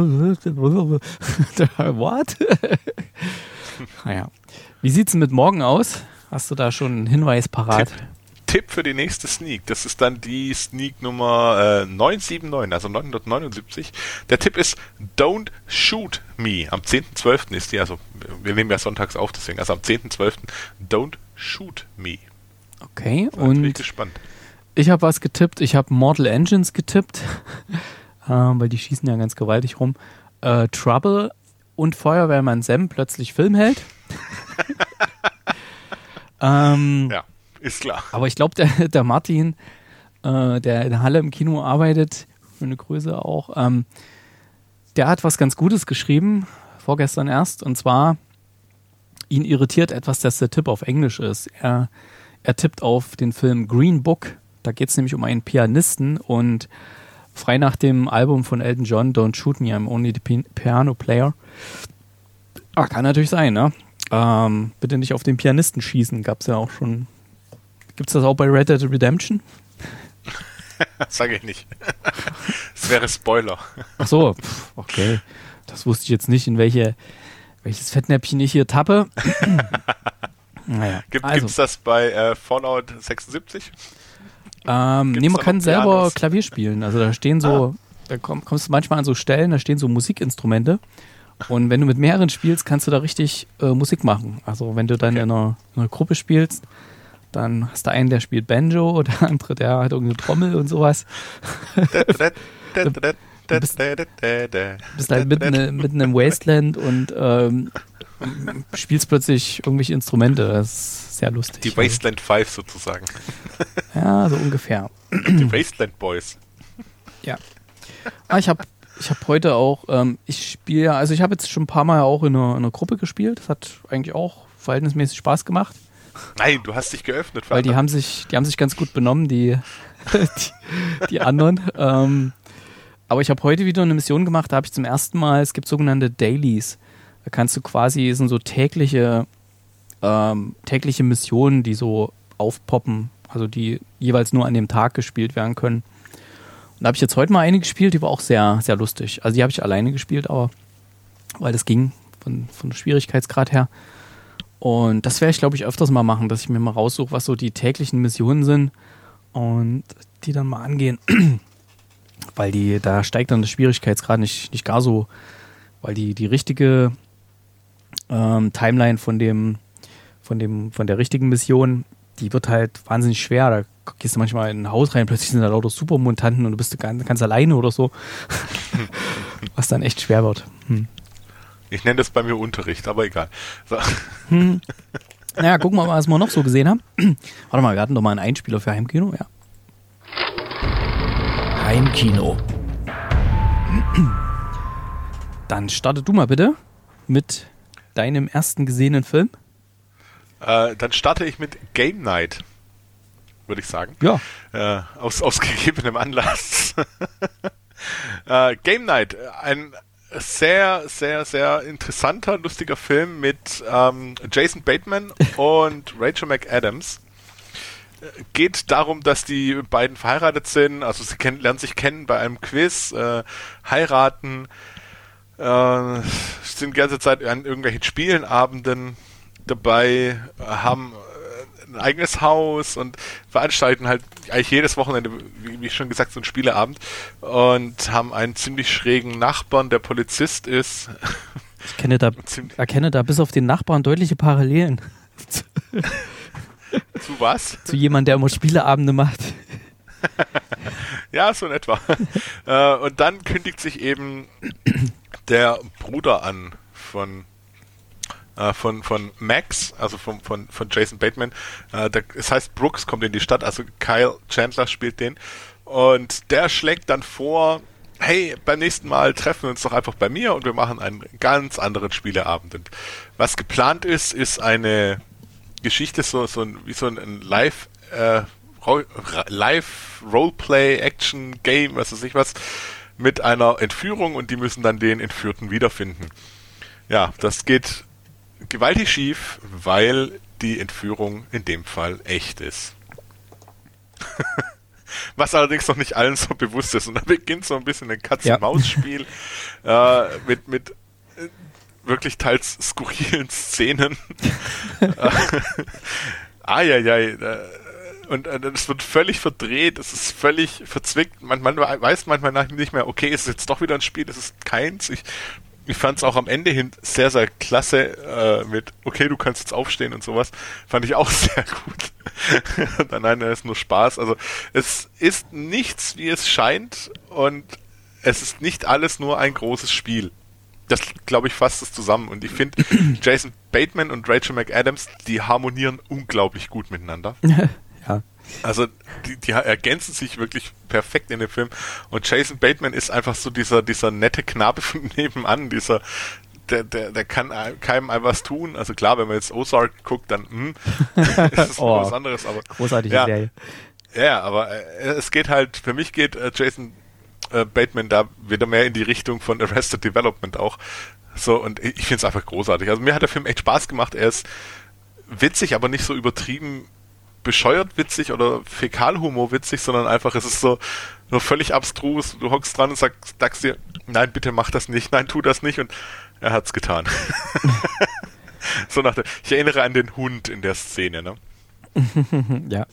What? Naja. Wie sieht's denn mit morgen aus? Hast du da schon einen Hinweis parat? Tipp, Tipp für die nächste Sneak. Das ist dann die Sneak Nummer äh, neunhundertneunundsiebzig, also neunhundertneunundsiebzig. Der Tipp ist Don't Shoot Me. Am zehnten zwölften ist die, also wir nehmen ja sonntags auf, deswegen, also am zehnten zwölften Don't Shoot Me. Okay, da und bin ich gespannt. Ich habe was getippt. Ich habe Mortal Engines getippt, ähm, weil die schießen ja ganz gewaltig rum. Äh, Trouble und Feuerwehrmann Sam plötzlich Film hält. ähm, ja, ist klar. Aber ich glaube, der, der Martin, äh, der in Halle im Kino arbeitet, schöne Grüße auch, ähm, der hat was ganz Gutes geschrieben, vorgestern erst, und zwar, ihn irritiert etwas, dass der Tipp auf Englisch ist. Er, er tippt auf den Film Green Book. Da geht es nämlich um einen Pianisten und frei nach dem Album von Elton John, Don't Shoot Me, I'm Only the Piano Player. Ach, kann natürlich sein, ne? Ähm, bitte nicht auf den Pianisten schießen, gab's ja auch schon. Gibt's das auch bei Red Dead Redemption? Sag ich nicht. Das wäre Spoiler. Ach so, pff, okay. Das wusste ich jetzt nicht, in welche, welches Fettnäpfchen ich hier tappe. Naja, Gibt, also. Gibt's das bei äh, Fallout sechsundsiebzig? Ähm, nee, man kann selber Klavier spielen. Also da stehen so, ah. da komm, kommst du manchmal an so Stellen, da stehen so Musikinstrumente. Und wenn du mit mehreren spielst, kannst du da richtig äh, Musik machen. Also wenn du dann okay. in, einer, in einer Gruppe spielst, dann hast du einen, der spielt Banjo, der andere, der hat irgendeine Trommel und sowas. Du bist, bist halt mitten, mitten im Wasteland und ähm, spielst plötzlich irgendwelche Instrumente. Das ist sehr lustig. Die Wasteland Five sozusagen. Ja, so ungefähr. Die Wasteland Boys. Ja. Ah, ich habe ich hab heute auch, ähm, ich spiele ja, also ich habe jetzt schon ein paar Mal auch in einer, in einer Gruppe gespielt. Das hat eigentlich auch verhältnismäßig Spaß gemacht. Nein, du hast dich geöffnet. Weil die haben sich, die haben sich ganz gut benommen, die, die, die anderen. Ähm, aber ich habe heute wieder eine Mission gemacht, da habe ich zum ersten Mal, es gibt sogenannte Dailies. Da kannst du quasi, es sind so tägliche, ähm, tägliche Missionen, die so aufpoppen, also die jeweils nur an dem Tag gespielt werden können. Und da habe ich jetzt heute mal eine gespielt, die war auch sehr, sehr lustig. Also die habe ich alleine gespielt, aber weil das ging von, von Schwierigkeitsgrad her. Und das werde ich, glaube ich, öfters mal machen, dass ich mir mal raussuche, was so die täglichen Missionen sind und die dann mal angehen. Weil die, da steigt dann der Schwierigkeitsgrad nicht, nicht gar so, weil die, die richtige ähm, Timeline von dem, von dem, von der richtigen Mission, die wird halt wahnsinnig schwer. Da gehst du manchmal in ein Haus rein, plötzlich sind da lauter Supermutanten und du bist ganz, ganz alleine oder so. Was dann echt schwer wird. Hm. Ich nenne das bei mir Unterricht, aber egal. So. Hm. Naja, gucken wir mal, was wir noch so gesehen haben. Warte mal, wir hatten doch mal einen Einspieler für Heimkino, ja. Heimkino. Dann starte du mal bitte mit deinem ersten gesehenen Film. Äh, dann starte ich mit Game Night, würde ich sagen. Ja. Äh, aus, aus gegebenem Anlass. äh, Game Night, ein sehr, sehr, sehr interessanter, lustiger Film mit ähm, Jason Bateman und Rachel McAdams. Geht darum, dass die beiden verheiratet sind, also sie kennen, lernen sich kennen bei einem Quiz, äh, heiraten, äh, sind die ganze Zeit an irgendwelchen Spielenabenden dabei, haben ein eigenes Haus und veranstalten halt eigentlich jedes Wochenende, wie, wie schon gesagt, so einen Spieleabend und haben einen ziemlich schrägen Nachbarn, der Polizist ist. Ich kenne da, erkenne da bis auf den Nachbarn deutliche Parallelen. Zu was? Zu jemandem, der immer Spieleabende macht. Ja, so in etwa. äh, und dann kündigt sich eben der Bruder an von äh, von von Max, also von von von Jason Bateman. Äh, der, es heißt Brooks kommt in die Stadt, also Kyle Chandler spielt den. Und der schlägt dann vor, hey, beim nächsten Mal treffen wir uns doch einfach bei mir und wir machen einen ganz anderen Spieleabend. Und was geplant ist, ist eine Geschichte, so, so ein, wie so ein Live, äh, Live Roleplay Action Game, was weiß ich was, mit einer Entführung und die müssen dann den Entführten wiederfinden. Ja, das geht gewaltig schief, weil die Entführung in dem Fall echt ist. Was allerdings noch nicht allen so bewusst ist. Und da beginnt so ein bisschen ein Katz-und-Maus-Spiel ja. äh, mit, mit äh, wirklich teils skurrilen Szenen. Eieiei. Äh, und äh, das wird völlig verdreht, es ist völlig verzwickt. Man, man weiß manchmal nicht mehr, okay, ist es jetzt doch wieder ein Spiel, es ist keins. Ich, ich fand es auch am Ende hin sehr, sehr klasse äh, mit, okay, du kannst jetzt aufstehen und sowas. Fand ich auch sehr gut. Dann nein, es ist nur Spaß. Also es ist nichts, wie es scheint und es ist nicht alles nur ein großes Spiel. Das, glaube ich, fasst es zusammen. Und ich finde, Jason Bateman und Rachel McAdams, die harmonieren unglaublich gut miteinander. Ja. Also die, die ergänzen sich wirklich perfekt in dem Film. Und Jason Bateman ist einfach so dieser, dieser nette Knabe von nebenan, dieser, der, der, der kann keinem einem was tun. Also klar, wenn man jetzt Ozark guckt, dann hm, ist es oh, was anderes. Aber großartige ja, Serie. Ja, aber äh, es geht halt, für mich geht äh, Jason äh, Bateman da wieder mehr in die Richtung von Arrested Development auch. So, und ich, ich finde es einfach großartig. Also mir hat der Film echt Spaß gemacht. Er ist witzig, aber nicht so übertrieben bescheuert witzig oder Fäkalhumor witzig, sondern einfach, es ist so nur völlig abstrus. Du hockst dran und sagst, sagst dir, nein, bitte mach das nicht, nein, tu das nicht, und er hat's getan. So nach der, ich erinnere an den Hund in der Szene, ne? Ja.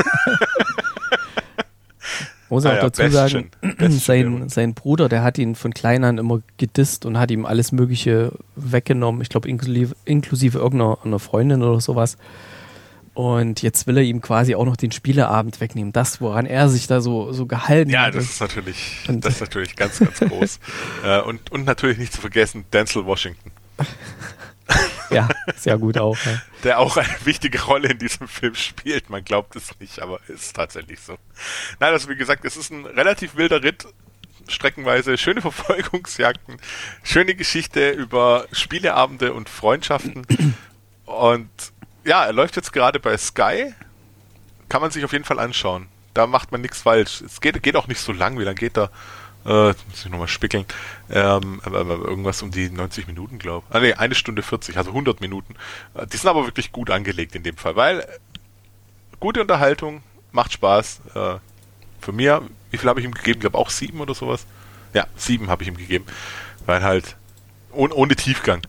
Muss auch ah ja, dazu sagen, sein, sein Bruder, der hat ihn von klein an immer gedisst und hat ihm alles Mögliche weggenommen. Ich glaube, inklusive, inklusive irgendeiner einer Freundin oder sowas. Und jetzt will er ihm quasi auch noch den Spieleabend wegnehmen. Das, woran er sich da so, so gehalten ja, hat. Ja, das ist natürlich, und das ist natürlich ganz, ganz groß. äh, und, und natürlich nicht zu vergessen, Denzel Washington. Ja, sehr gut auch. Ja. Der auch eine wichtige Rolle in diesem Film spielt. Man glaubt es nicht, aber ist tatsächlich so. Nein, also wie gesagt, es ist ein relativ wilder Ritt. Streckenweise schöne Verfolgungsjagden, schöne Geschichte über Spieleabende und Freundschaften. Und ja, er läuft jetzt gerade bei Sky. Kann man sich auf jeden Fall anschauen. Da macht man nichts falsch. Es geht, geht auch nicht so lang. Wie lange geht da? Äh, jetzt muss ich nochmal spickeln. Ähm, aber, aber irgendwas um die neunzig Minuten, glaube ich. Ah ne, eine Stunde vierzig, also hundert Minuten. Die sind aber wirklich gut angelegt in dem Fall, weil gute Unterhaltung, macht Spaß. Äh, für mir, wie viel habe ich ihm gegeben? Ich glaube auch sieben oder sowas. Ja, sieben habe ich ihm gegeben. Weil halt ohne, ohne Tiefgang.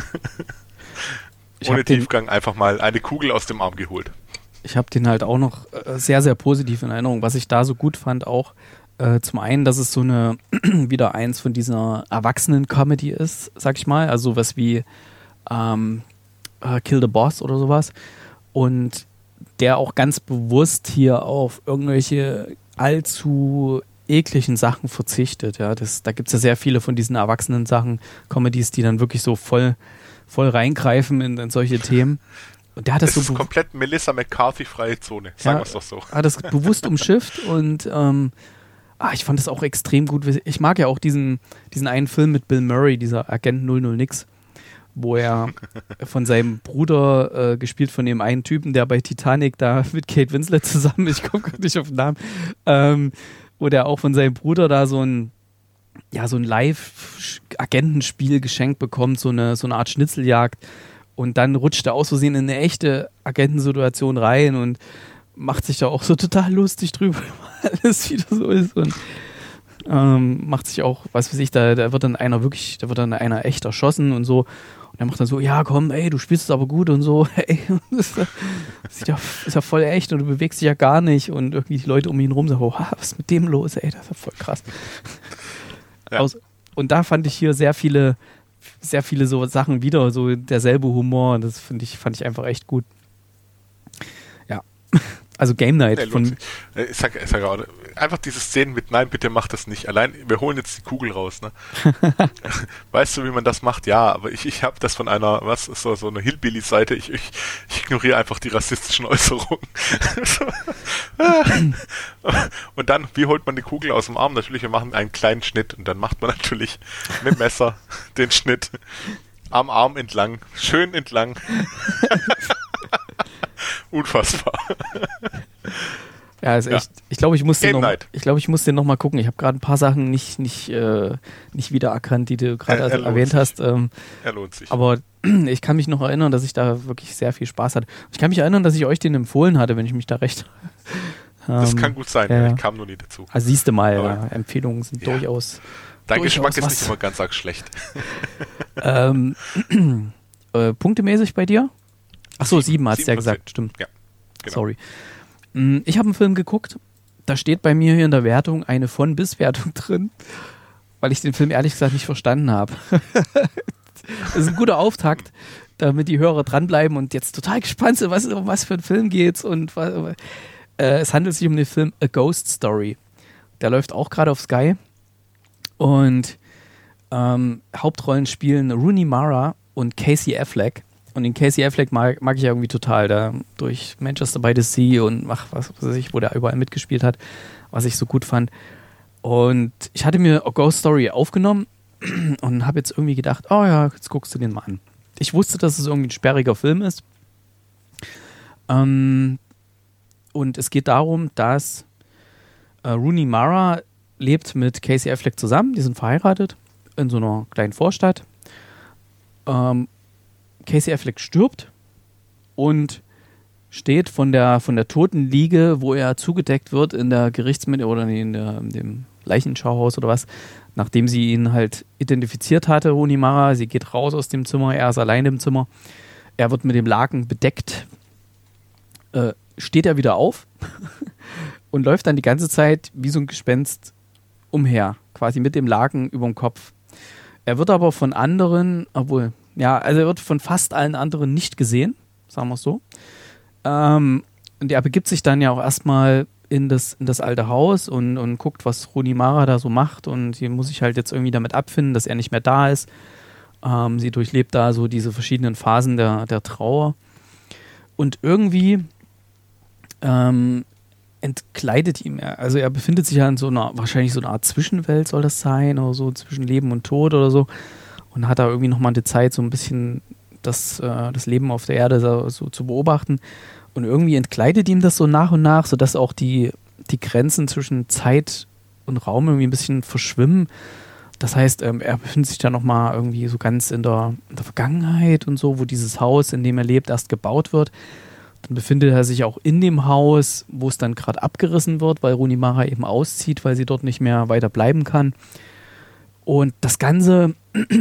Ich ohne Tiefgang den, einfach mal eine Kugel aus dem Arm geholt. Ich habe den halt auch noch äh, sehr, sehr positiv in Erinnerung. Was ich da so gut fand auch, äh, zum einen, dass es so eine, wieder eins von dieser Erwachsenen-Comedy ist, sag ich mal. Also sowas wie ähm, äh, Kill the Boss oder sowas. Und der auch ganz bewusst hier auf irgendwelche allzu ekligen Sachen verzichtet. Ja, das, da gibt es ja sehr viele von diesen Erwachsenen-Sachen, Comedies, die dann wirklich so voll voll reingreifen in, in solche Themen. Und der hat das, das so ist komplett Melissa McCarthy-freie Zone, sagen wir es doch so. Hat das bewusst umschifft und ähm, ah, ich fand das auch extrem gut. Ich mag ja auch diesen, diesen einen Film mit Bill Murray, dieser Agent null null nix, wo er von seinem Bruder, äh, gespielt von dem einen Typen, der bei Titanic da mit Kate Winslet zusammen, ich komme gerade nicht auf den Namen, ähm, wo der auch von seinem Bruder da so ein ja, so ein Live-Agentenspiel geschenkt bekommt, so eine, so eine Art Schnitzeljagd, und dann rutscht er aus Versehen in eine echte Agentensituation rein und macht sich da auch so total lustig drüber, weil alles wieder so ist, und ähm, macht sich auch, was weiß ich, da, da wird dann einer wirklich, da wird dann einer echt erschossen und so, und er macht dann so, ja komm, ey, du spielst es aber gut und so, ey, das ist ja, ist ja voll echt und du bewegst dich ja gar nicht, und irgendwie die Leute um ihn rum sagen, oh, was ist mit dem los, ey, das ist ja voll krass. Ja. Aus, und da fand ich hier sehr viele, sehr viele so Sachen wieder, so derselbe Humor, und das finde ich, fand ich einfach echt gut. Ja, Also Game Night. Nee, von ich sag, ich sag gerade, einfach diese Szenen mit nein, bitte mach das nicht. Allein, wir holen jetzt die Kugel raus, ne? Weißt du, wie man das macht? Ja, aber ich, ich habe das von einer, was ist so, so eine Hillbilly-Seite, ich, ich, ich ignoriere einfach die rassistischen Äußerungen. Und dann, wie holt man die Kugel aus dem Arm? Natürlich, wir machen einen kleinen Schnitt und dann macht man natürlich mit dem Messer den Schnitt am Arm entlang, schön entlang. Unfassbar. Ja, ist echt. Ja. Ich glaube, ich muss den noch, ich glaube, ich muss den noch mal gucken. Ich habe gerade ein paar Sachen nicht nicht äh, nicht wiedererkannt, die du gerade also erwähnt sich. hast. Ähm, er lohnt sich. Aber ich kann mich noch erinnern, dass ich da wirklich sehr viel Spaß hatte. Ich kann mich erinnern, dass ich euch den empfohlen hatte, wenn ich mich da recht. Das ähm, kann gut sein. Ja. Ich kam nur nie dazu. Also siehst du mal, ja, Empfehlungen sind ja. durchaus. Dein durchaus Geschmack ist was. nicht immer ganz arg schlecht. ähm, äh, punktemäßig bei dir? Achso, sieben, sieben hat es ja gesagt, stimmt. Ja, genau. Sorry. Ich habe einen Film geguckt, da steht bei mir hier in der Wertung eine Von-Bis-Wertung drin, weil ich den Film ehrlich gesagt nicht verstanden habe. Das ist ein guter Auftakt, damit die Hörer dranbleiben und jetzt total gespannt sind, was, um was für einen Film geht's. Und was, äh, es handelt sich um den Film A Ghost Story. Der läuft auch gerade auf Sky. Und ähm, Hauptrollen spielen Rooney Mara und Casey Affleck. Und den Casey Affleck mag, mag ich ja irgendwie total, da durch Manchester by the Sea und ach, was weiß ich, wo der überall mitgespielt hat, was ich so gut fand. Und ich hatte mir A Ghost Story aufgenommen und habe jetzt irgendwie gedacht, oh ja, jetzt guckst du den mal an. Ich wusste, dass es irgendwie ein sperriger Film ist. Ähm, und es geht darum, dass äh, Rooney Mara lebt mit Casey Affleck zusammen, die sind verheiratet in so einer kleinen Vorstadt. Ähm, Casey Affleck stirbt und steht von der, von der Totenliege, wo er zugedeckt wird in der Gerichtsmedizin oder in, der, in dem Leichenschauhaus oder was, nachdem sie ihn halt identifiziert hatte, Rooney Mara. Sie geht raus aus dem Zimmer, er ist allein im Zimmer. Er wird mit dem Laken bedeckt. Äh, steht er wieder auf und läuft dann die ganze Zeit wie so ein Gespenst umher, quasi mit dem Laken über dem Kopf. Er wird aber von anderen, obwohl Ja, also er wird von fast allen anderen nicht gesehen, sagen wir es so. Ähm, und er begibt sich dann ja auch erstmal in das, in das alte Haus und, und guckt, was Rooney Mara da so macht. Und hier muss sich halt jetzt irgendwie damit abfinden, dass er nicht mehr da ist. Ähm, sie durchlebt da so diese verschiedenen Phasen der, der Trauer. Und irgendwie ähm, entkleidet ihm er. Also er befindet sich ja in so einer, wahrscheinlich so einer Art Zwischenwelt soll das sein, oder so zwischen Leben und Tod oder so. Und hat da irgendwie nochmal eine Zeit, so ein bisschen das, äh, das Leben auf der Erde so, so zu beobachten. Und irgendwie entkleidet ihm das so nach und nach, sodass auch die, die Grenzen zwischen Zeit und Raum irgendwie ein bisschen verschwimmen. Das heißt, ähm, er befindet sich da nochmal irgendwie so ganz in der, in der Vergangenheit und so, wo dieses Haus, in dem er lebt, erst gebaut wird. Dann befindet er sich auch in dem Haus, wo es dann gerade abgerissen wird, weil Rooney Mara eben auszieht, weil sie dort nicht mehr weiter bleiben kann. Und das Ganze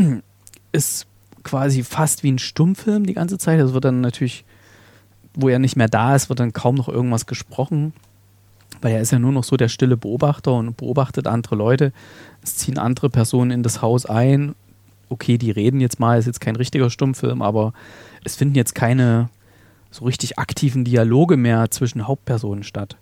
ist quasi fast wie ein Stummfilm die ganze Zeit. Es wird dann natürlich, wo er nicht mehr da ist, wird dann kaum noch irgendwas gesprochen, weil er ist ja nur noch so der stille Beobachter und beobachtet andere Leute. Es ziehen andere Personen in das Haus ein. Okay, die reden jetzt mal, ist jetzt kein richtiger Stummfilm, aber es finden jetzt keine so richtig aktiven Dialoge mehr zwischen Hauptpersonen statt.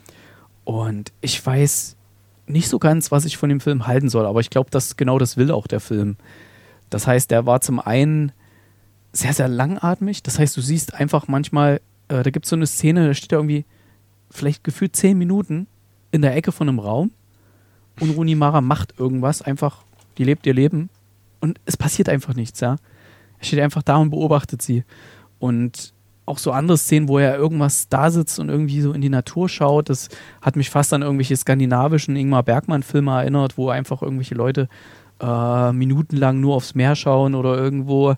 Und ich weiß nicht so ganz, was ich von dem Film halten soll, aber ich glaube, dass genau das will auch der Film. Das heißt, der war zum einen sehr, sehr langatmig. Das heißt, du siehst einfach manchmal, äh, da gibt es so eine Szene, da steht da irgendwie vielleicht gefühlt zehn Minuten in der Ecke von einem Raum und Rooney Mara macht irgendwas, einfach, die lebt ihr Leben und es passiert einfach nichts, ja. Er steht einfach da und beobachtet sie. Und auch so andere Szenen, wo er irgendwas da sitzt und irgendwie so in die Natur schaut, das hat mich fast an irgendwelche skandinavischen Ingmar Bergmann-Filme erinnert, wo einfach irgendwelche Leute äh, minutenlang nur aufs Meer schauen oder irgendwo.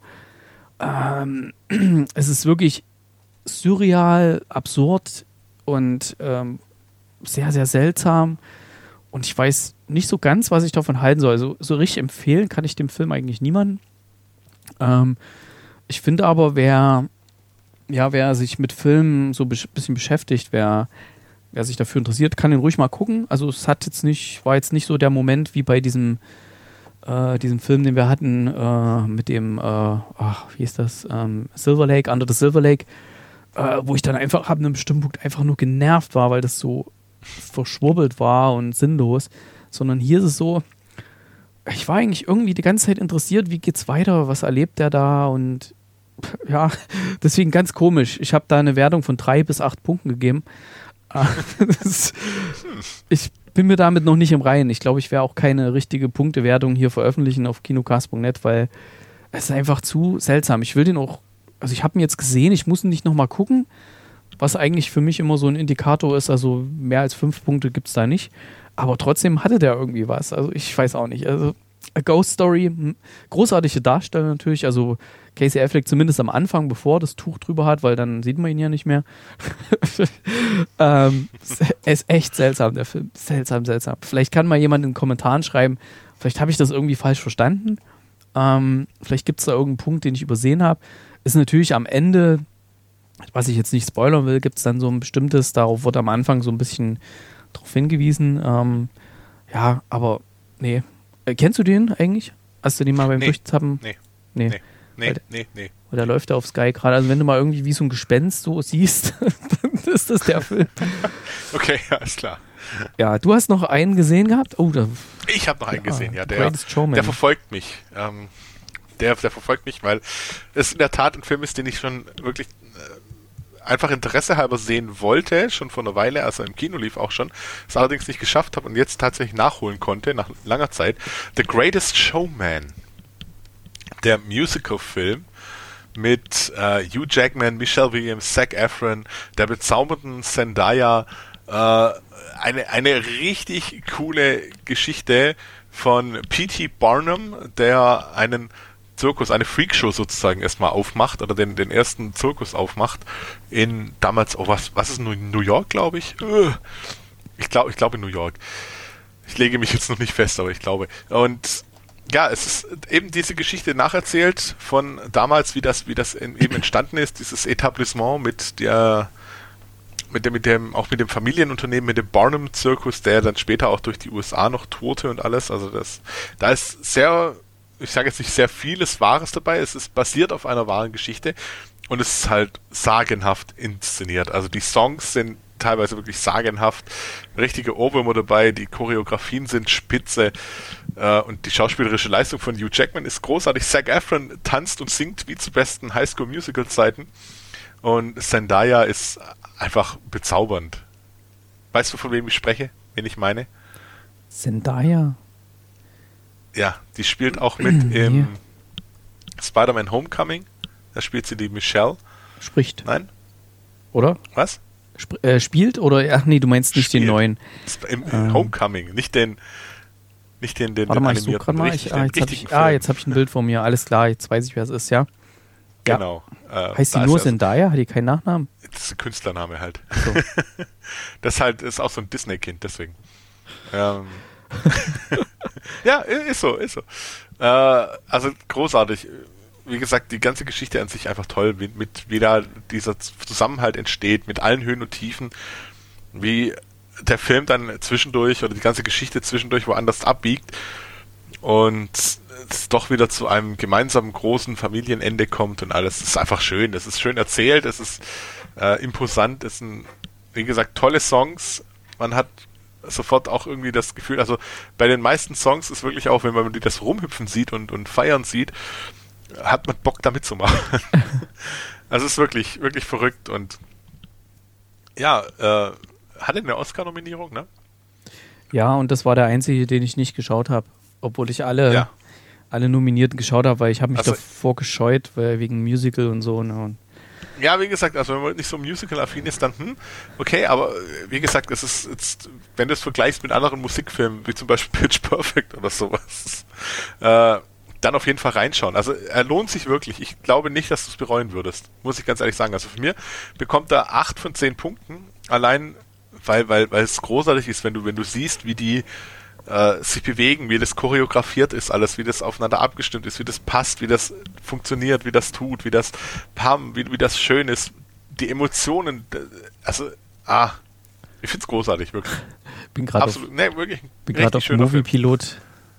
Ähm, es ist wirklich surreal, absurd und ähm, sehr, sehr seltsam. Und ich weiß nicht so ganz, was ich davon halten soll. Also so richtig empfehlen kann ich dem Film eigentlich niemanden. Ähm, ich finde aber, wer ja, wer sich mit Filmen so ein besch- bisschen beschäftigt, wer, wer sich dafür interessiert, kann den ruhig mal gucken. Also es hat jetzt nicht, war jetzt nicht so der Moment wie bei diesem, äh, diesem Film, den wir hatten, äh, mit dem, äh, ach, wie ist das, ähm, Silver Lake, Under the Silver Lake, äh, wo ich dann einfach ab einem bestimmten Punkt einfach nur genervt war, weil das so verschwurbelt war und sinnlos. Sondern hier ist es so, ich war eigentlich irgendwie die ganze Zeit interessiert, wie geht's weiter, was erlebt der da und ja, deswegen ganz komisch. Ich habe da eine Wertung von drei bis acht Punkten gegeben. das, ich bin mir damit noch nicht im Reinen. Ich glaube, ich werde auch keine richtige Punktewertung hier veröffentlichen auf kinocast punkt net, weil es ist einfach zu seltsam. Ich will den auch, also ich habe ihn jetzt gesehen, ich muss ihn nicht nochmal gucken, was eigentlich für mich immer so ein Indikator ist, also mehr als fünf Punkte gibt es da nicht. Aber trotzdem hatte der irgendwie was. Also ich weiß auch nicht. Also A Ghost Story, großartige Darsteller natürlich, also Casey Affleck zumindest am Anfang, bevor er das Tuch drüber hat, weil dann sieht man ihn ja nicht mehr. ähm, es ist echt seltsam, der Film. Seltsam, seltsam. Vielleicht kann mal jemand in den Kommentaren schreiben, vielleicht habe ich das irgendwie falsch verstanden. Ähm, vielleicht gibt es da irgendeinen Punkt, den ich übersehen habe. Ist natürlich am Ende, was ich jetzt nicht spoilern will, gibt es dann so ein bestimmtes, darauf wird am Anfang so ein bisschen drauf hingewiesen. Ähm, ja, aber nee. Äh, kennst du den eigentlich? Hast du den mal beim nee. Durchzappen? Nee. Nee. Nee. Nee, weil, nee, nee. Weil da läuft er auf Sky gerade. Also wenn du mal irgendwie wie so ein Gespenst so siehst, dann ist das der Film. Okay, alles klar. Ja, du hast noch einen gesehen gehabt? Oh, da, ich habe noch einen ja, gesehen, ja. Der, Showman. der verfolgt mich. Ähm, der, der verfolgt mich, weil es in der Tat ein Film ist, den ich schon wirklich äh, einfach Interesse halber sehen wollte, schon vor einer Weile, also im Kino lief auch schon, es allerdings nicht geschafft habe und jetzt tatsächlich nachholen konnte, nach langer Zeit. The Greatest Showman. Der Musical-Film mit äh, Hugh Jackman, Michelle Williams, Zac Efron, der bezaubernden Zendaya, äh, eine, eine richtig coole Geschichte von P T Barnum, der einen Zirkus, eine Freakshow sozusagen erstmal aufmacht oder den, den ersten Zirkus aufmacht in damals, oh was, was ist New York, glaube ich? Ich glaube, ich glaube in New York. Ich lege mich jetzt noch nicht fest, aber ich glaube. Und ja, es ist eben diese Geschichte nacherzählt von damals, wie das, wie das in, eben entstanden ist, dieses Etablissement mit der, mit dem, mit dem, auch mit dem Familienunternehmen, mit dem Barnum-Zirkus, der dann später auch durch die U S A noch tourte und alles. Also das, da ist sehr, ich sage jetzt nicht sehr vieles Wahres dabei. Es ist basiert auf einer wahren Geschichte und es ist halt sagenhaft inszeniert. Also die Songs sind teilweise wirklich sagenhaft, richtige Ohrwürmer dabei, die Choreografien sind spitze äh, und die schauspielerische Leistung von Hugh Jackman ist großartig. Zac Efron tanzt und singt wie zu besten Highschool-Musical-Zeiten und Zendaya ist einfach bezaubernd. Weißt du, von wem ich spreche, wen ich meine? Zendaya? Ja, die spielt auch mit im yeah. Spider-Man Homecoming, da spielt sie die Michelle. Spricht. Nein? Oder? Was? Sp- äh, spielt oder, ach nee, du meinst nicht spielt. Den neuen. Im ähm. Homecoming, nicht den, nicht den, den, Warte den mal, animierten, ich such grad mal. richtig, Ich, ah, jetzt habe ich, ah, jetzt hab ich ein Bild von mir, alles klar, jetzt weiß ich, wer es ist, ja. ja. Genau. Äh, heißt sie nur Zendaya? Hat die keinen Nachnamen? Das ist ein Künstlername halt. So. Das halt ist auch so ein Disney-Kind, deswegen. Ähm. Ja, ist so, ist so. Äh, also großartig. Wie gesagt, die ganze Geschichte an sich einfach toll, mit, mit wie da dieser Zusammenhalt entsteht, mit allen Höhen und Tiefen, wie der Film dann zwischendurch oder die ganze Geschichte zwischendurch woanders abbiegt und es doch wieder zu einem gemeinsamen großen Familienende kommt und alles. Es ist einfach schön, es ist schön erzählt, es ist äh, imposant, es sind, wie gesagt, tolle Songs. Man hat sofort auch irgendwie das Gefühl, also bei den meisten Songs ist wirklich auch, wenn man die das rumhüpfen sieht und, und feiern sieht, hat man Bock da mitzumachen. Also es ist wirklich, wirklich verrückt und ja, äh, hatte eine Oscar-Nominierung, ne? Ja, und das war der einzige, den ich nicht geschaut habe, obwohl ich alle, ja. alle Nominierten geschaut habe, weil ich habe mich also, davor gescheut, weil wegen Musical und so. Ne? Und ja, wie gesagt, also wenn man nicht so musical-affin ist, dann hm, okay, aber wie gesagt, es ist jetzt, wenn du es vergleichst mit anderen Musikfilmen, wie zum Beispiel Pitch Perfect oder sowas, äh, dann auf jeden Fall reinschauen. Also er lohnt sich wirklich. Ich glaube nicht, dass du es bereuen würdest. Muss ich ganz ehrlich sagen. Also für mir bekommt er acht von zehn Punkten. Allein, weil, weil, weil es großartig ist, wenn du, wenn du siehst, wie die äh, sich bewegen, wie das choreografiert ist, alles, wie das aufeinander abgestimmt ist, wie das passt, wie das funktioniert, wie das tut, wie das pam, wie, wie das schön ist. Die Emotionen, also, ah, ich find's großartig, wirklich. Bin gerade auf, nee, wirklich, bin gerade auf Moviepilot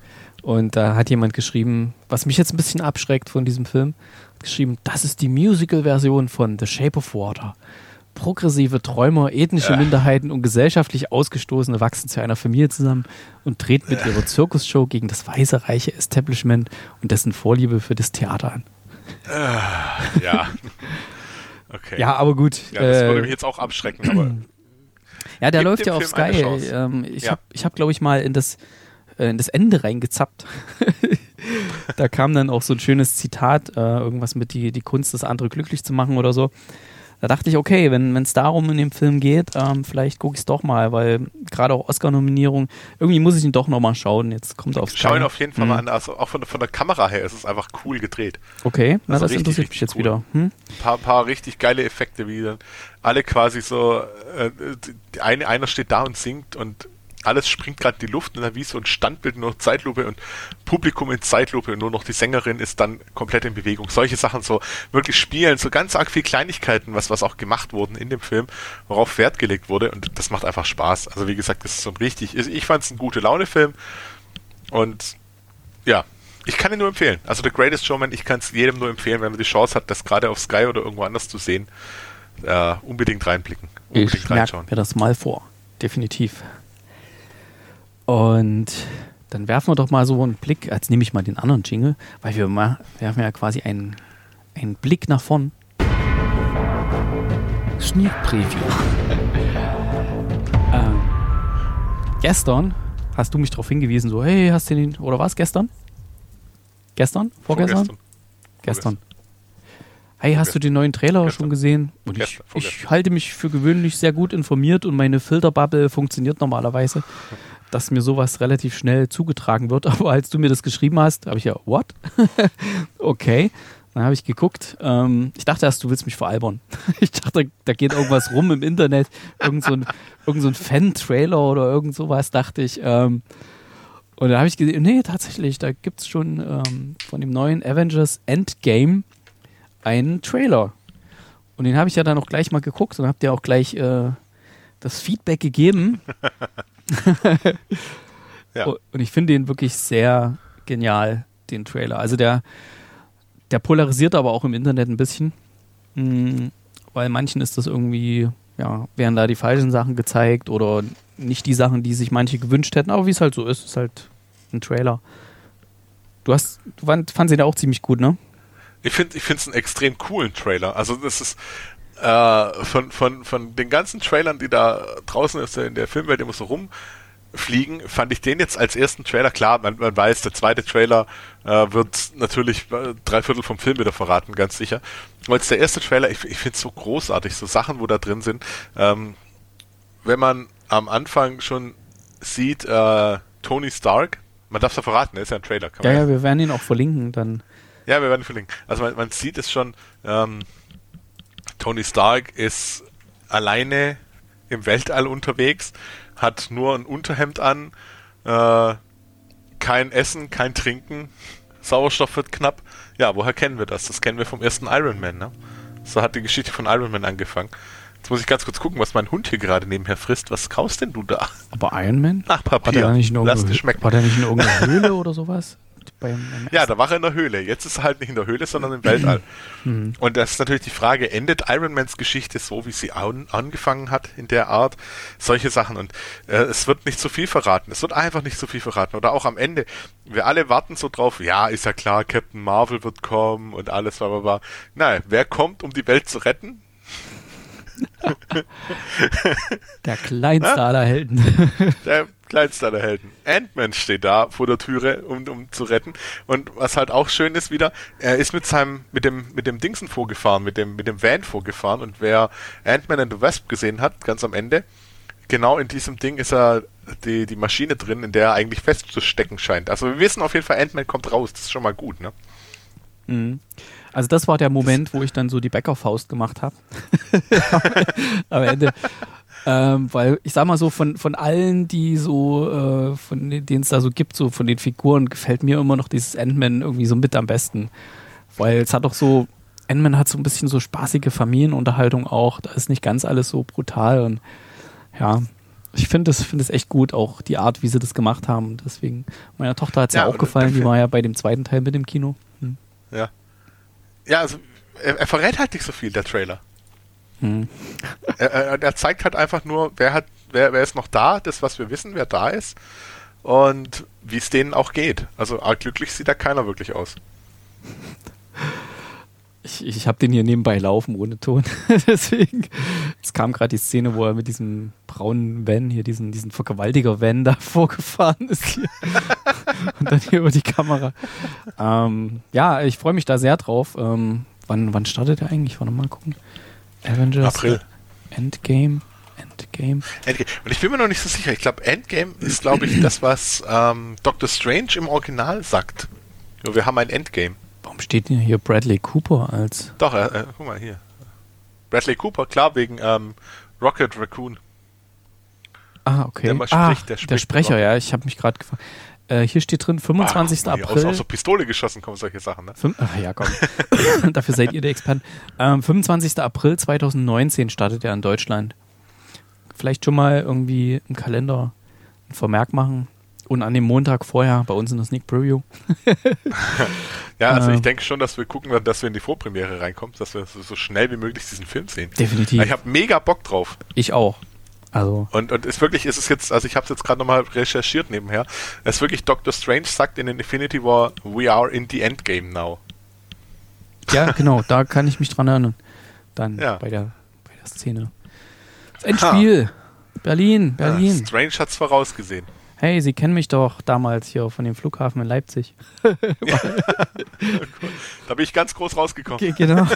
Und da hat jemand geschrieben, was mich jetzt ein bisschen abschreckt von diesem Film, hat geschrieben, das ist die Musical-Version von The Shape of Water. Progressive Träumer, ethnische äh. Minderheiten und gesellschaftlich Ausgestoßene wachsen zu einer Familie zusammen und treten mit äh. ihrer Zirkusshow gegen das weiße, reiche Establishment und dessen Vorliebe für das Theater an. Äh, ja. Okay. Ja, aber gut. Ja, das äh, würde mich jetzt auch abschrecken, aber. Ja, der Gib läuft dem ja auf Film eine Sky. Chance. Ähm, ich Ja. habe, ich hab, glaube ich, mal in das, äh, in das Ende reingezappt. Da kam dann auch so ein schönes Zitat, äh, irgendwas mit die, die Kunst, das andere glücklich zu machen oder so. Da dachte ich, okay, wenn es darum in dem Film geht, ähm, vielleicht gucke ich es doch mal, weil gerade auch Oscar-Nominierung, irgendwie muss ich ihn doch nochmal schauen. Jetzt kommt er auf Sky. Schau ihn auf jeden Fall hm. mal an. Also auch von, von der Kamera her ist es einfach cool gedreht. Okay, na, Also das richtig, interessiert mich richtig jetzt cool. wieder. Hm? Ein paar, paar richtig geile Effekte, wie dann alle quasi so, äh, die eine, einer steht da und singt und alles springt gerade in die Luft und dann wie so ein Standbild, nur Zeitlupe und Publikum in Zeitlupe und nur noch die Sängerin ist dann komplett in Bewegung. Solche Sachen so wirklich spielen, so ganz arg viel Kleinigkeiten, was, was auch gemacht wurden in dem Film, worauf Wert gelegt wurde und das macht einfach Spaß. Also wie gesagt, das ist so ein richtig, ich fand es ein gute Laune-Film und ja, ich kann ihn nur empfehlen. Also The Greatest Showman, ich kann es jedem nur empfehlen, wenn man die Chance hat, das gerade auf Sky oder irgendwo anders zu sehen, äh, unbedingt reinblicken. Unbedingt Ich merke mir das mal vor. Definitiv. Und dann werfen wir doch mal so einen Blick, jetzt nehme ich mal den anderen Jingle, weil wir mal, werfen ja quasi einen, einen Blick nach vorn. Sneak Preview. ähm, gestern hast du mich darauf hingewiesen, so, hey, hast du den, oder was, gestern? Gestern? Vorgestern? Vorgestern. Gestern. Hey, hast du den neuen Trailer Gestern. schon gesehen? Und ich, Gestern, ich halte mich für gewöhnlich sehr gut informiert und meine Filterbubble funktioniert normalerweise, dass mir sowas relativ schnell zugetragen wird. Aber als du mir das geschrieben hast, habe ich ja, what? Okay. Dann habe ich geguckt. Ähm, ich dachte erst, du willst mich veralbern. Ich dachte, da geht irgendwas rum im Internet. Irgend so ein, irgend so ein Fan-Trailer oder irgend sowas, dachte ich. Ähm, und dann habe ich gesehen, nee, tatsächlich, da gibt es schon ähm, von dem neuen Avengers Endgame einen Trailer. Und den habe ich ja dann auch gleich mal geguckt und habe dir auch gleich äh, das Feedback gegeben. Ja. Und ich finde den wirklich sehr genial, den Trailer. Also der, der polarisiert aber auch im Internet ein bisschen, mh, weil manchen ist das irgendwie, ja, werden da die falschen Sachen gezeigt oder nicht die Sachen, die sich manche gewünscht hätten, aber wie es halt so ist, ist halt ein Trailer. Du hast, du fand, fandst ihn ja auch ziemlich gut, ne? Ich finde ich es einen extrem coolen Trailer. Also das ist äh, von, von, von den ganzen Trailern, die da draußen ist, in der Filmwelt immer so rumfliegen, fand ich den jetzt als ersten Trailer, klar, man, man weiß, der zweite Trailer äh, wird natürlich drei Viertel vom Film wieder verraten, ganz sicher. Aber jetzt der erste Trailer, ich, ich finde es so großartig, so Sachen, wo da drin sind. Ähm, wenn man am Anfang schon sieht, äh, Tony Stark, man darf es ja verraten, er ist ja ein Trailer. Kann Ja, man ja, wir werden ihn auch verlinken dann. Ja, wir werden verlinken. Also man, man sieht es schon, ähm, Tony Stark ist alleine im Weltall unterwegs, hat nur ein Unterhemd an, äh, kein Essen, kein Trinken, Sauerstoff wird knapp. Ja, woher kennen wir das? Das kennen wir vom ersten Iron Man, ne? So hat die Geschichte von Iron Man angefangen. Jetzt muss ich ganz kurz gucken, was mein Hund hier gerade nebenher frisst. Was kaust denn du da? Aber Iron Man? Ach, War Papier. der nicht in Lass dir irgendeiner, schmecken. war der nicht in irgendeiner Höhle oder sowas? Beim, beim Ja, da war er in der Höhle. Jetzt ist er halt nicht in der Höhle, sondern im Weltall. Und das ist natürlich die Frage, endet Iron Mans Geschichte so, wie sie an, angefangen hat, in der Art? Solche Sachen. Und äh, es wird nicht so viel verraten. Es wird einfach nicht so viel verraten. Oder auch am Ende. Wir alle warten so drauf, ja, ist ja klar, Captain Marvel wird kommen und alles, bla bla bla. Nein, wer kommt, um die Welt zu retten? Der kleinste aller Helden. Der kleinste aller Helden. Ant-Man steht da vor der Türe, um, um zu retten. Und was halt auch schön ist wieder, er ist mit seinem, mit dem, mit dem Dingsen vorgefahren, mit dem, mit dem Van vorgefahren. Und wer Ant-Man and the Wasp gesehen hat, ganz am Ende, genau in diesem Ding ist er die, die Maschine drin, in der er eigentlich festzustecken scheint. Also wir wissen auf jeden Fall, Ant-Man kommt raus. Das ist schon mal gut, ne? Mhm. Also das war der Moment, wo ich dann so die Bäckerfaust gemacht habe. Am Ende. Ähm, weil ich sag mal so, von, von allen, die so, äh, von denen es da so gibt, so von den Figuren, gefällt mir immer noch dieses Ant-Man irgendwie so mit am besten. Weil es hat doch so, Ant-Man hat so ein bisschen so spaßige Familienunterhaltung auch. Da ist nicht ganz alles so brutal und ja, Ich finde es find echt gut, auch die Art, wie sie das gemacht haben. Deswegen, meiner Tochter hat es ja, ja auch gefallen, die war ja bei dem zweiten Teil mit im Kino. Hm. Ja. Ja, also er, er verrät halt nicht so viel, der Trailer. Hm. Er, er, er zeigt halt einfach nur, wer hat, wer, wer ist noch da, das, was wir wissen, wer da ist und wie es denen auch geht. Also arg glücklich sieht da keiner wirklich aus. Ich, ich habe den hier nebenbei laufen ohne Ton. Deswegen, es kam gerade die Szene, wo er mit diesem braunen Van, hier diesen, diesen Vergewaltiger-Van da vorgefahren ist. Hier. Und dann hier über die Kamera. Ähm, ja, ich freue mich da sehr drauf. Ähm, wann, wann startet er eigentlich? Warte mal gucken. Avengers. April. Endgame. Endgame. Endgame. Und ich bin mir noch nicht so sicher. Ich glaube, Endgame ist, glaube ich, das, was ähm, Doctor Strange im Original sagt. Ja, wir haben ein Endgame. Warum steht denn hier Bradley Cooper als... Doch, äh, äh, guck mal hier. Bradley Cooper, klar, wegen ähm, Rocket Raccoon. Ah, okay. Der, spricht, ah, der, spricht der Sprecher, ja. Ich habe mich gerade gefragt. Äh, hier steht drin, fünfundzwanzigster Ach, April. Aus, aus der Pistole geschossen kommen solche Sachen, ne? Fünf, ach ja, komm. Dafür seid ihr der Experten. Ähm, fünfundzwanzigster April zweitausendneunzehn startet er in Deutschland. Vielleicht schon mal irgendwie im Kalender ein Vermerk machen. Und an dem Montag vorher bei uns in der Sneak Preview. Ja, also äh, ich denke schon, dass wir gucken, dass wir in die Vorpremiere reinkommen, dass wir so schnell wie möglich diesen Film sehen. Definitiv. Ich habe mega Bock drauf. Ich auch. Also. Und, und ist wirklich, ist es jetzt, also ich habe es jetzt gerade nochmal recherchiert nebenher, es ist wirklich, Doctor Strange sagt in Infinity War, we are in the Endgame now. Ja, genau, da kann ich mich dran erinnern. Dann ja. bei, der, bei der Szene. Das Endspiel. Ha. Berlin, Berlin. Ja, Strange hat's vorausgesehen. Hey, Sie kennen mich doch damals hier von dem Flughafen in Leipzig. Ja. Da bin ich ganz groß rausgekommen. Ge- genau.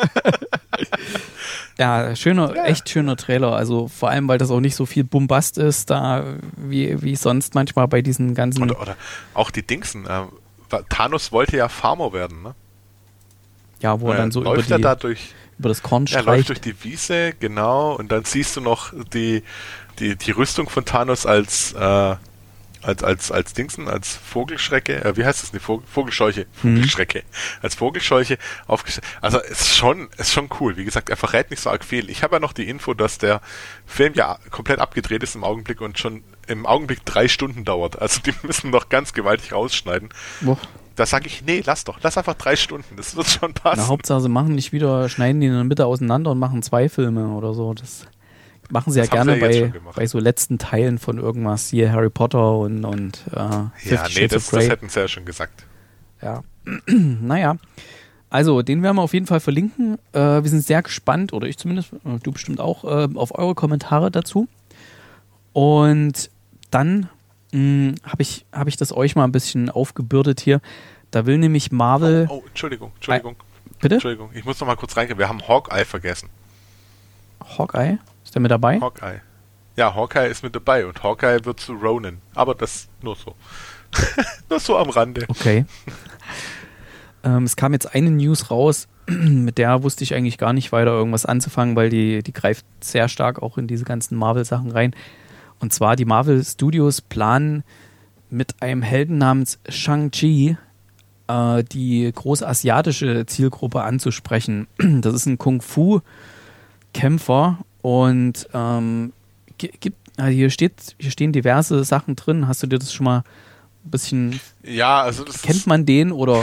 Ja, schöner, ja. echt schöner Trailer. Also vor allem, weil das auch nicht so viel Bombast ist, da wie, wie sonst manchmal bei diesen ganzen... Oder, oder auch die Dingsen. Äh, Thanos wollte ja Farmer werden, ne? Ja, wo er dann so über, läuft die, er da durch, über das Korn streicht. Er läuft durch die Wiese, genau. Und dann siehst du noch die, die, die Rüstung von Thanos als... Äh, Als, als, als Dingsen, als Vogelschrecke, äh, wie heißt das? Die Vogel, Vogelscheuche, Vogelschrecke, mhm. als Vogelscheuche aufgestellt. Also ist schon, ist schon cool. Wie gesagt, er verrät nicht so arg viel. Ich habe ja noch die Info, dass der Film ja komplett abgedreht ist im Augenblick und schon im Augenblick drei Stunden dauert. Also die müssen noch ganz gewaltig rausschneiden. Boah. Da sage ich, nee, lass doch, lass einfach drei Stunden, das wird schon passen. Na, Hauptsache, sie machen nicht wieder, schneiden die in der Mitte auseinander und machen zwei Filme oder so. Das machen sie das ja gerne sie ja bei, bei so letzten Teilen von irgendwas, hier Harry Potter und, und äh, ja, nee, das, das hätten sie ja schon gesagt. Ja, naja. Also, den werden wir auf jeden Fall verlinken. Äh, wir sind sehr gespannt, oder ich zumindest, äh, du bestimmt auch, äh, auf eure Kommentare dazu. Und dann habe ich, hab ich das euch mal ein bisschen aufgebürdet hier. Da will nämlich Marvel... Oh, oh Entschuldigung, Entschuldigung. Äh, bitte? Entschuldigung, ich muss noch mal kurz reingehen. Wir haben Hawkeye vergessen. Hawkeye? Ist der mit dabei? Hawkeye. Ja, Hawkeye ist mit dabei und Hawkeye wird zu Ronin. Aber das nur so. Nur so am Rande. Okay. ähm, es kam jetzt eine News raus, mit der wusste ich eigentlich gar nicht weiter irgendwas anzufangen, weil die, die greift sehr stark auch in diese ganzen Marvel-Sachen rein. Und zwar die Marvel Studios planen mit einem Helden namens Shang-Chi äh, die große asiatische Zielgruppe anzusprechen. Das ist ein Kung-Fu-Kämpfer und ähm, gibt, also hier, steht, hier stehen diverse Sachen drin. Hast du dir das schon mal ein bisschen... Ja, also das kennt man den oder...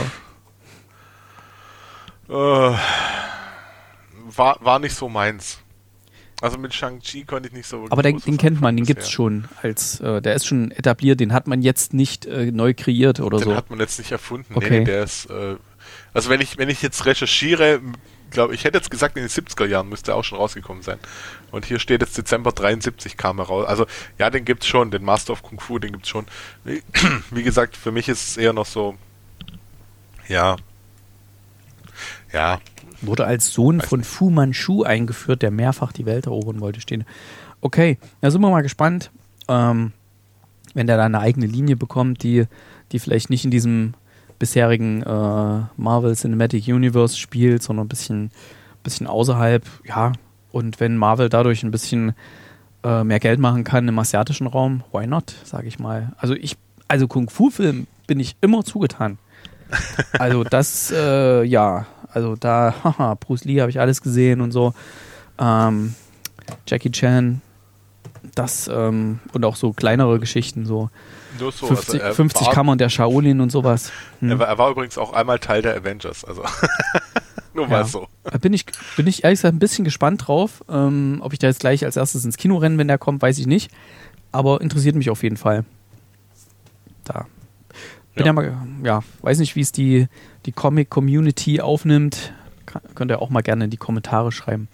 Äh, war, war nicht so meins. Also mit Shang-Chi konnte ich nicht so... Aber den, den kennt man, den gibt es schon. Als, äh, der ist schon etabliert, den hat man jetzt nicht äh, neu kreiert oder den so. Den hat man jetzt nicht erfunden. Okay. Nee, der ist... Äh, also wenn ich, wenn ich jetzt recherchiere, glaube ich, hätte jetzt gesagt, in den siebziger Jahren müsste er auch schon rausgekommen sein. Und hier steht jetzt Dezember dreiundsiebzig kam er raus. Also ja, den gibt's schon, den Master of Kung Fu, den gibt's schon. Wie, wie gesagt, für mich ist es eher noch so... Ja... Ja... Wurde als Sohn von Fu Manchu eingeführt, der mehrfach die Welt erobern wollte, stehen. Okay, da sind wir mal gespannt, ähm, wenn der da eine eigene Linie bekommt, die, die vielleicht nicht in diesem bisherigen äh, Marvel Cinematic Universe spielt, sondern ein bisschen, bisschen außerhalb, ja. Und wenn Marvel dadurch ein bisschen äh, mehr Geld machen kann im asiatischen Raum, why not, sage ich mal. Also ich, also Kung-Fu-Film bin ich immer zugetan. Also das, äh, ja, also da, haha, Bruce Lee habe ich alles gesehen und so. Ähm, Jackie Chan, Das, ähm, und auch so kleinere Geschichten, so, Nur so, fünfzig, also er fünfzig war, Kammern der Shaolin und sowas. Hm. Er, war, er war übrigens auch einmal Teil der Avengers, also nur mal Ja. so. Da bin ich, bin ich ehrlich gesagt ein bisschen gespannt drauf. Ähm, ob ich da jetzt gleich als erstes ins Kino renne, wenn der kommt, weiß ich nicht. Aber interessiert mich auf jeden Fall. Da. Bin ja, Ja. mal, ja, weiß nicht, wie es die, die Comic-Community aufnimmt. Kann, könnt ihr auch mal gerne in die Kommentare schreiben.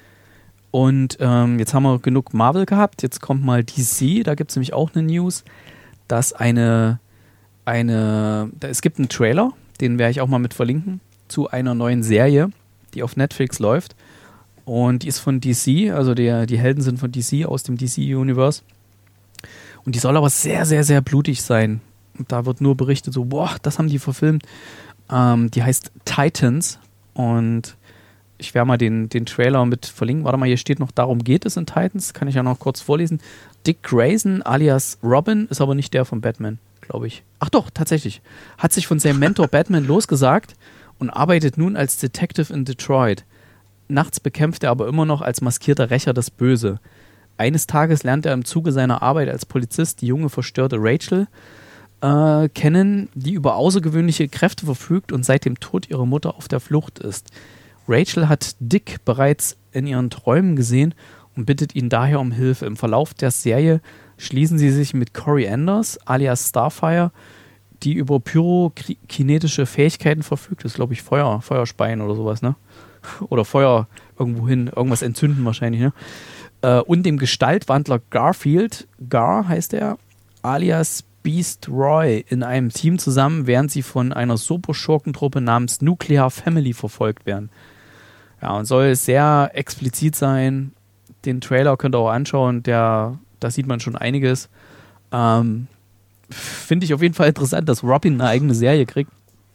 Und ähm, jetzt haben wir genug Marvel gehabt. Jetzt kommt mal D C. Da gibt es nämlich auch eine News, dass eine, eine, da, es gibt einen Trailer, den werde ich auch mal mit verlinken, zu einer neuen Serie, die auf Netflix läuft. Und die ist von D C, also der, die Helden sind von D C, aus dem D C-Universe. Und die soll aber sehr, sehr, sehr blutig sein. Und da wird nur berichtet, so, boah, das haben die verfilmt. Ähm, die heißt Titans. Und ich werde mal den, den Trailer mit verlinken. Warte mal, hier steht noch, darum geht es in Titans. Kann ich ja noch kurz vorlesen. Dick Grayson alias Robin ist aber nicht der von Batman, glaube ich. Ach doch, tatsächlich. Hat sich von seinem Mentor Batman losgesagt und arbeitet nun als Detective in Detroit. Nachts bekämpft er aber immer noch als maskierter Rächer das Böse. Eines Tages lernt er im Zuge seiner Arbeit als Polizist die junge, verstörte Rachel äh, kennen, die über außergewöhnliche Kräfte verfügt und seit dem Tod ihrer Mutter auf der Flucht ist. Rachel hat Dick bereits in ihren Träumen gesehen und bittet ihn daher um Hilfe. Im Verlauf der Serie schließen sie sich mit Corey Anders, alias Starfire, die über pyrokinetische Fähigkeiten verfügt. Das ist, glaube ich, Feuer, Feuerspeien oder sowas, ne? Oder Feuer irgendwo hin, irgendwas entzünden wahrscheinlich, ne? Äh, und dem Gestaltwandler Garfield, Gar heißt er, alias Beast Roy, in einem Team zusammen, während sie von einer Superschurkentruppe namens Nuclear Family verfolgt werden. Ja, und soll sehr explizit sein. Den Trailer könnt ihr auch anschauen, der, da sieht man schon einiges. Ähm, Finde ich auf jeden Fall interessant, dass Robin eine eigene Serie kriegt.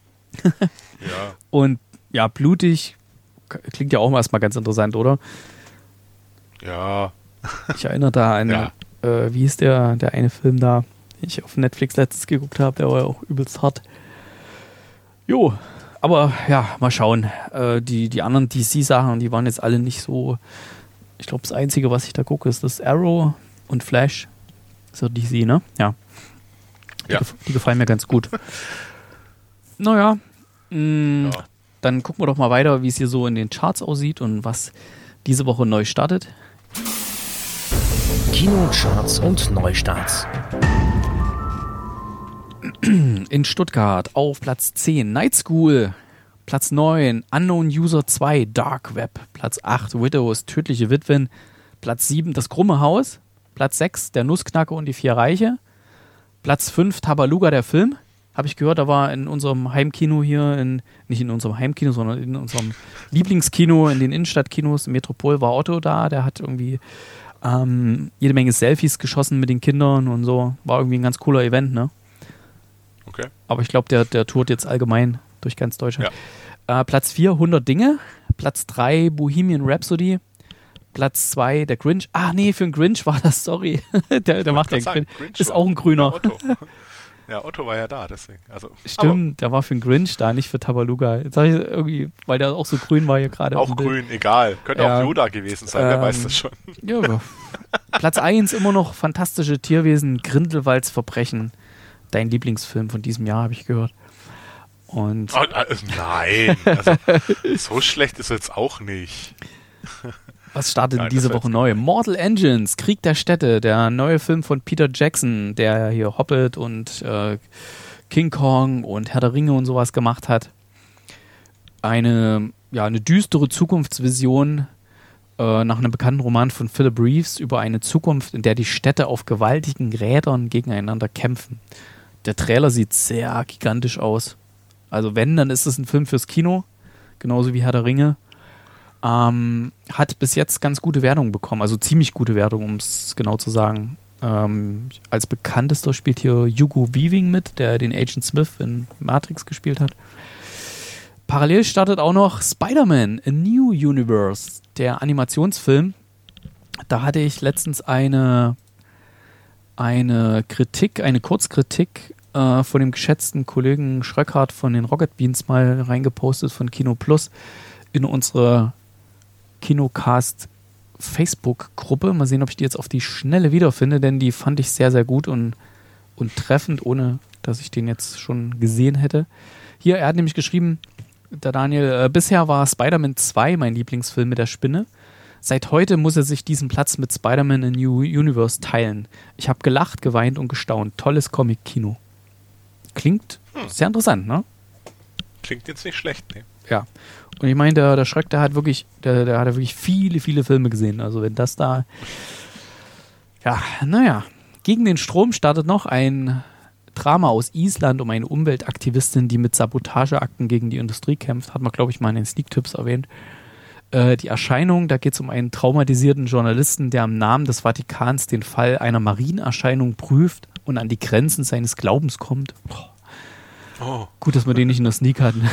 Ja. Und ja, blutig, klingt ja auch erstmal ganz interessant, oder? Ja. Ich erinnere da an, Ja. äh, wie hieß der, der eine Film da, den ich auf Netflix letztens geguckt habe, der war ja auch übelst hart. Jo, aber ja, mal schauen. Äh, die, die anderen D C-Sachen, die waren jetzt alle nicht so. Ich glaube, das Einzige, was ich da gucke, ist das Arrow und Flash. Ist ja D C, ne? Ja. Die, Ja. gef- die gefallen mir ganz gut. Naja, mh, Ja. dann gucken wir doch mal weiter, wie es hier so in den Charts aussieht und was diese Woche neu startet. Kinocharts und Neustarts. In Stuttgart auf Platz zehn Night School, Platz neun Unknown User zwei Dark Web, Platz acht Widows Tödliche Witwen, Platz sieben Das Krumme Haus, Platz sechs Der Nussknacker und die Vier Reiche, Platz fünf Tabaluga der Film, habe ich gehört, da war in unserem Heimkino hier, in, nicht in unserem Heimkino, sondern in unserem Lieblingskino, in den Innenstadtkinos, im Metropol war Otto da, der hat irgendwie ähm, jede Menge Selfies geschossen mit den Kindern und so, war irgendwie ein ganz cooler Event, ne? Okay. Aber ich glaube, der, der tourt jetzt allgemein durch ganz Deutschland. Ja. Äh, Platz vier, hundert Dinge. Platz drei, Bohemian Rhapsody. Platz zwei, der Grinch. Ah, nee, für einen Grinch war das, sorry. der der macht ja sagen, Grinch. Grinch Ist war- auch ein Grüner. Ja, Otto. Ja, Otto war ja da, deswegen. Also, Stimmt, der war für einen Grinch da, nicht für Tabaluga. Jetzt habe ich irgendwie, weil der auch so grün war hier gerade. aber auf auch dem Bild. grün, egal. Könnte Ja. auch Yoda gewesen sein, wer Ähm, weiß das schon. Ja, ja. Platz eins immer noch fantastische Tierwesen, Grindelwalds Verbrechen. Dein Lieblingsfilm von diesem Jahr, habe ich gehört. Und Oh, äh, nein, also, so schlecht ist er jetzt auch nicht. was startet Nein, diese das war Woche jetzt neu? Mortal Engines, Krieg der Städte, der neue Film von Peter Jackson, der hier Hobbit und äh, King Kong und Herr der Ringe und sowas gemacht hat. Eine, ja, eine düstere Zukunftsvision äh, nach einem bekannten Roman von Philip Reeves über eine Zukunft, in der die Städte auf gewaltigen Rädern gegeneinander kämpfen. Der Trailer sieht sehr gigantisch aus. Also wenn, dann ist es ein Film fürs Kino, genauso wie Herr der Ringe. Ähm, hat bis jetzt ganz gute Wertungen bekommen, also ziemlich gute Wertungen, um es genau zu sagen. Ähm, als bekanntester spielt hier Hugo Weaving mit, der den Agent Smith in Matrix gespielt hat. Parallel startet auch noch Spider-Man, A New Universe, der Animationsfilm. Da hatte ich letztens eine, eine Kritik, eine Kurzkritik äh, von dem geschätzten Kollegen Schröckhardt von den Rocket Beans mal reingepostet von Kino Plus in unsere Kinocast Facebook-Gruppe. Mal sehen, ob ich die jetzt auf die Schnelle wiederfinde, denn die fand ich sehr, sehr gut und, und treffend, ohne dass ich den jetzt schon gesehen hätte. Hier, er hat nämlich geschrieben, der Daniel, äh, bisher war Spider-Man zwei mein Lieblingsfilm mit der Spinne. Seit heute muss er sich diesen Platz mit Spider-Man in New Universe teilen. Ich habe gelacht, geweint und gestaunt. Tolles Comic-Kino. Klingt hm. sehr interessant, ne? Klingt jetzt nicht schlecht, ne? Ja. Und ich meine, der, der Schröck, der hat wirklich, der, der hat wirklich viele, viele Filme gesehen. Also wenn das da... Ja, naja. Gegen den Strom startet noch ein Drama aus Island um eine Umweltaktivistin, die mit Sabotageakten gegen die Industrie kämpft. Hat man, glaube ich, mal in den Sneak-Tipps erwähnt. Äh, die Erscheinung, da geht es um einen traumatisierten Journalisten, der im Namen des Vatikans den Fall einer Marienerscheinung prüft und an die Grenzen seines Glaubens kommt. Boah. Oh. Gut, dass wir den nicht in der Sneak hatten.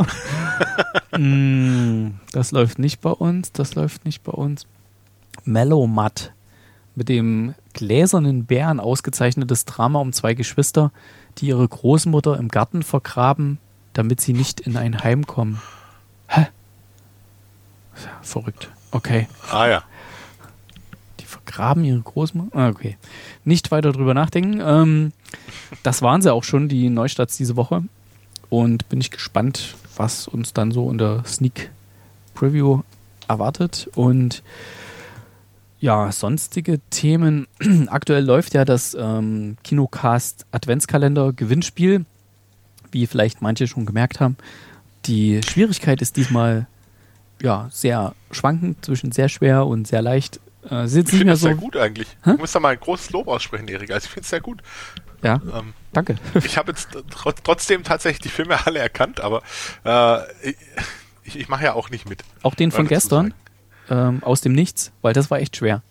mm, das läuft nicht bei uns, das läuft nicht bei uns. Mellow Matt, mit dem gläsernen Bären ausgezeichnetes Drama um zwei Geschwister, die ihre Großmutter im Garten vergraben, damit sie nicht in ein Heim kommen. Hä? Verrückt. Okay. Ah ja. Die vergraben ihre Großmutter? Ah, okay. Nicht weiter drüber nachdenken. Ähm, das waren sie auch schon, die Neustarts diese Woche. Und bin ich gespannt, was uns dann so in der Sneak Preview erwartet. Und ja, sonstige Themen. Aktuell läuft ja das ähm, Kinocast Adventskalender Gewinnspiel, wie vielleicht manche schon gemerkt haben. Die Schwierigkeit ist diesmal ja sehr schwankend zwischen sehr schwer und sehr leicht. Äh, ich finde das so sehr gut eigentlich. Hä? Ich muss da mal ein großes Lob aussprechen, Erik. Also ich finde es sehr gut. Ja, ähm, danke. Ich habe jetzt tr- trotzdem tatsächlich die Filme alle erkannt, aber äh, ich, ich mache ja auch nicht mit. Auch den von gestern, ähm, aus dem Nichts, weil das war echt schwer.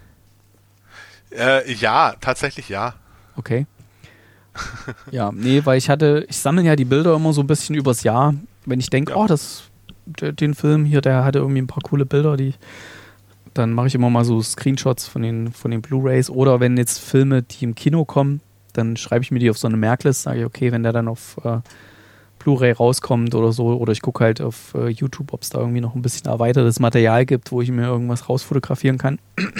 Äh, ja, tatsächlich ja. Okay. Ja, nee, weil ich hatte, ich sammle ja die Bilder immer so ein bisschen übers Jahr. Wenn ich denke, Ja. oh, das, der, den Film hier, der hatte irgendwie ein paar coole Bilder, die, dann mache ich immer mal so Screenshots von den, von den Blu-Rays. Oder wenn jetzt Filme, die im Kino kommen, dann schreibe ich mir die auf so eine Merkliste, sage ich, okay, wenn der dann auf äh, Blu-ray rauskommt oder so, oder ich gucke halt auf äh, YouTube, ob es da irgendwie noch ein bisschen erweitertes Material gibt, wo ich mir irgendwas rausfotografieren kann.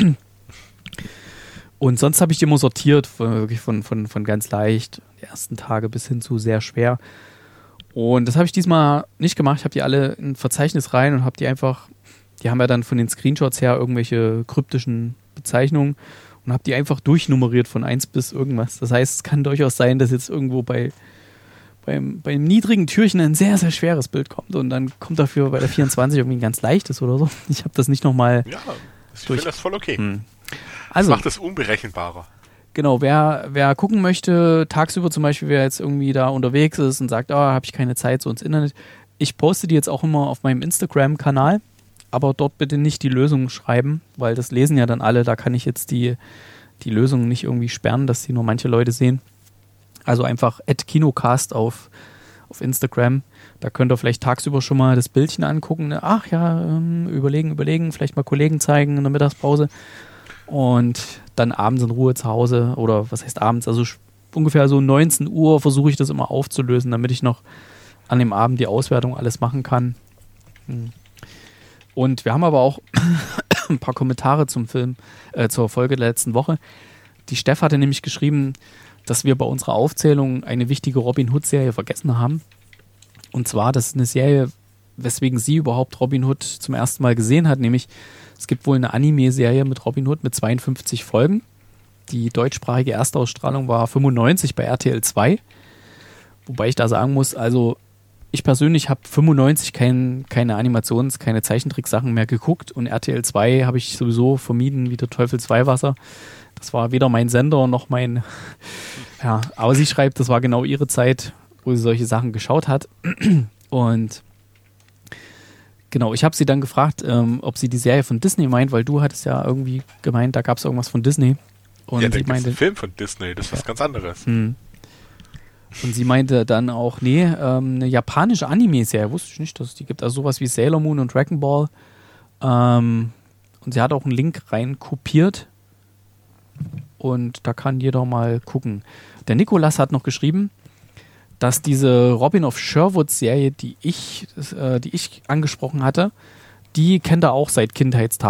Und sonst habe ich die immer sortiert, von, wirklich von, von, von ganz leicht, die ersten Tage bis hin zu sehr schwer. Und das habe ich diesmal nicht gemacht. Ich habe die alle in ein Verzeichnis rein und habe die einfach, die haben ja dann von den Screenshots her irgendwelche kryptischen Bezeichnungen und habe die einfach durchnummeriert von eins bis irgendwas. Das heißt, es kann durchaus sein, dass jetzt irgendwo bei beim, beim niedrigen Türchen ein sehr, sehr schweres Bild kommt und dann kommt dafür bei der vierundzwanzig irgendwie ein ganz leichtes oder so. Ich habe das nicht nochmal Ja, ich finde das voll okay. Hm. Also, Also, das macht es unberechenbarer. genau, wer, wer gucken möchte, tagsüber zum Beispiel, wer jetzt irgendwie da unterwegs ist und sagt, ah, habe ich keine Zeit, so ins Internet. Ich poste die jetzt auch immer auf meinem Instagram-Kanal, aber dort bitte nicht die Lösungen schreiben, weil das lesen ja dann alle, da kann ich jetzt die, die Lösungen nicht irgendwie sperren, dass die nur manche Leute sehen. Also einfach at Kinocast auf, auf Instagram, da könnt ihr vielleicht tagsüber schon mal das Bildchen angucken. Ach ja, ähm, überlegen, überlegen, vielleicht mal Kollegen zeigen in der Mittagspause. Und dann abends in Ruhe zu Hause, oder was heißt abends, also ungefähr so neunzehn Uhr versuche ich das immer aufzulösen, damit ich noch an dem Abend die Auswertung alles machen kann. Und wir haben aber auch ein paar Kommentare zum Film, äh, zur Folge der letzten Woche. Die Steff hatte nämlich geschrieben, dass wir bei unserer Aufzählung eine wichtige Robin Hood-Serie vergessen haben. Und zwar, das ist eine Serie, weswegen sie überhaupt Robin Hood zum ersten Mal gesehen hat, nämlich es gibt wohl eine Anime-Serie mit Robin Hood mit zweiundfünfzig Folgen. Die deutschsprachige Erstausstrahlung war fünfundneunzig bei R T L zwei. Wobei ich da sagen muss, also ich persönlich habe fünfundneunzig kein, keine Animations-, keine Zeichentricksachen mehr geguckt und R T L zwei habe ich sowieso vermieden wie der Teufel zwei Wasser. Das war weder mein Sender noch mein... Ja, aber sie schreibt, das war genau ihre Zeit, wo sie solche Sachen geschaut hat. Und genau, ich habe sie dann gefragt, ähm, ob sie die Serie von Disney meint, weil du hattest ja irgendwie gemeint, da gab es irgendwas von Disney. Und ja, da sie gibt es meinte, einen Film von Disney, das ist was ganz anderes. Hm. Und sie meinte dann auch, nee, ähm, eine japanische Anime-Serie, wusste ich nicht, dass es die gibt. Also sowas wie Sailor Moon und Dragon Ball. Ähm, und sie hat auch einen Link rein kopiert. Und da kann jeder mal gucken. Der Nikolas hat noch geschrieben, dass diese Robin of Sherwood-Serie, die ich, äh, die ich angesprochen hatte, die kennt er auch seit Kindheitstagen.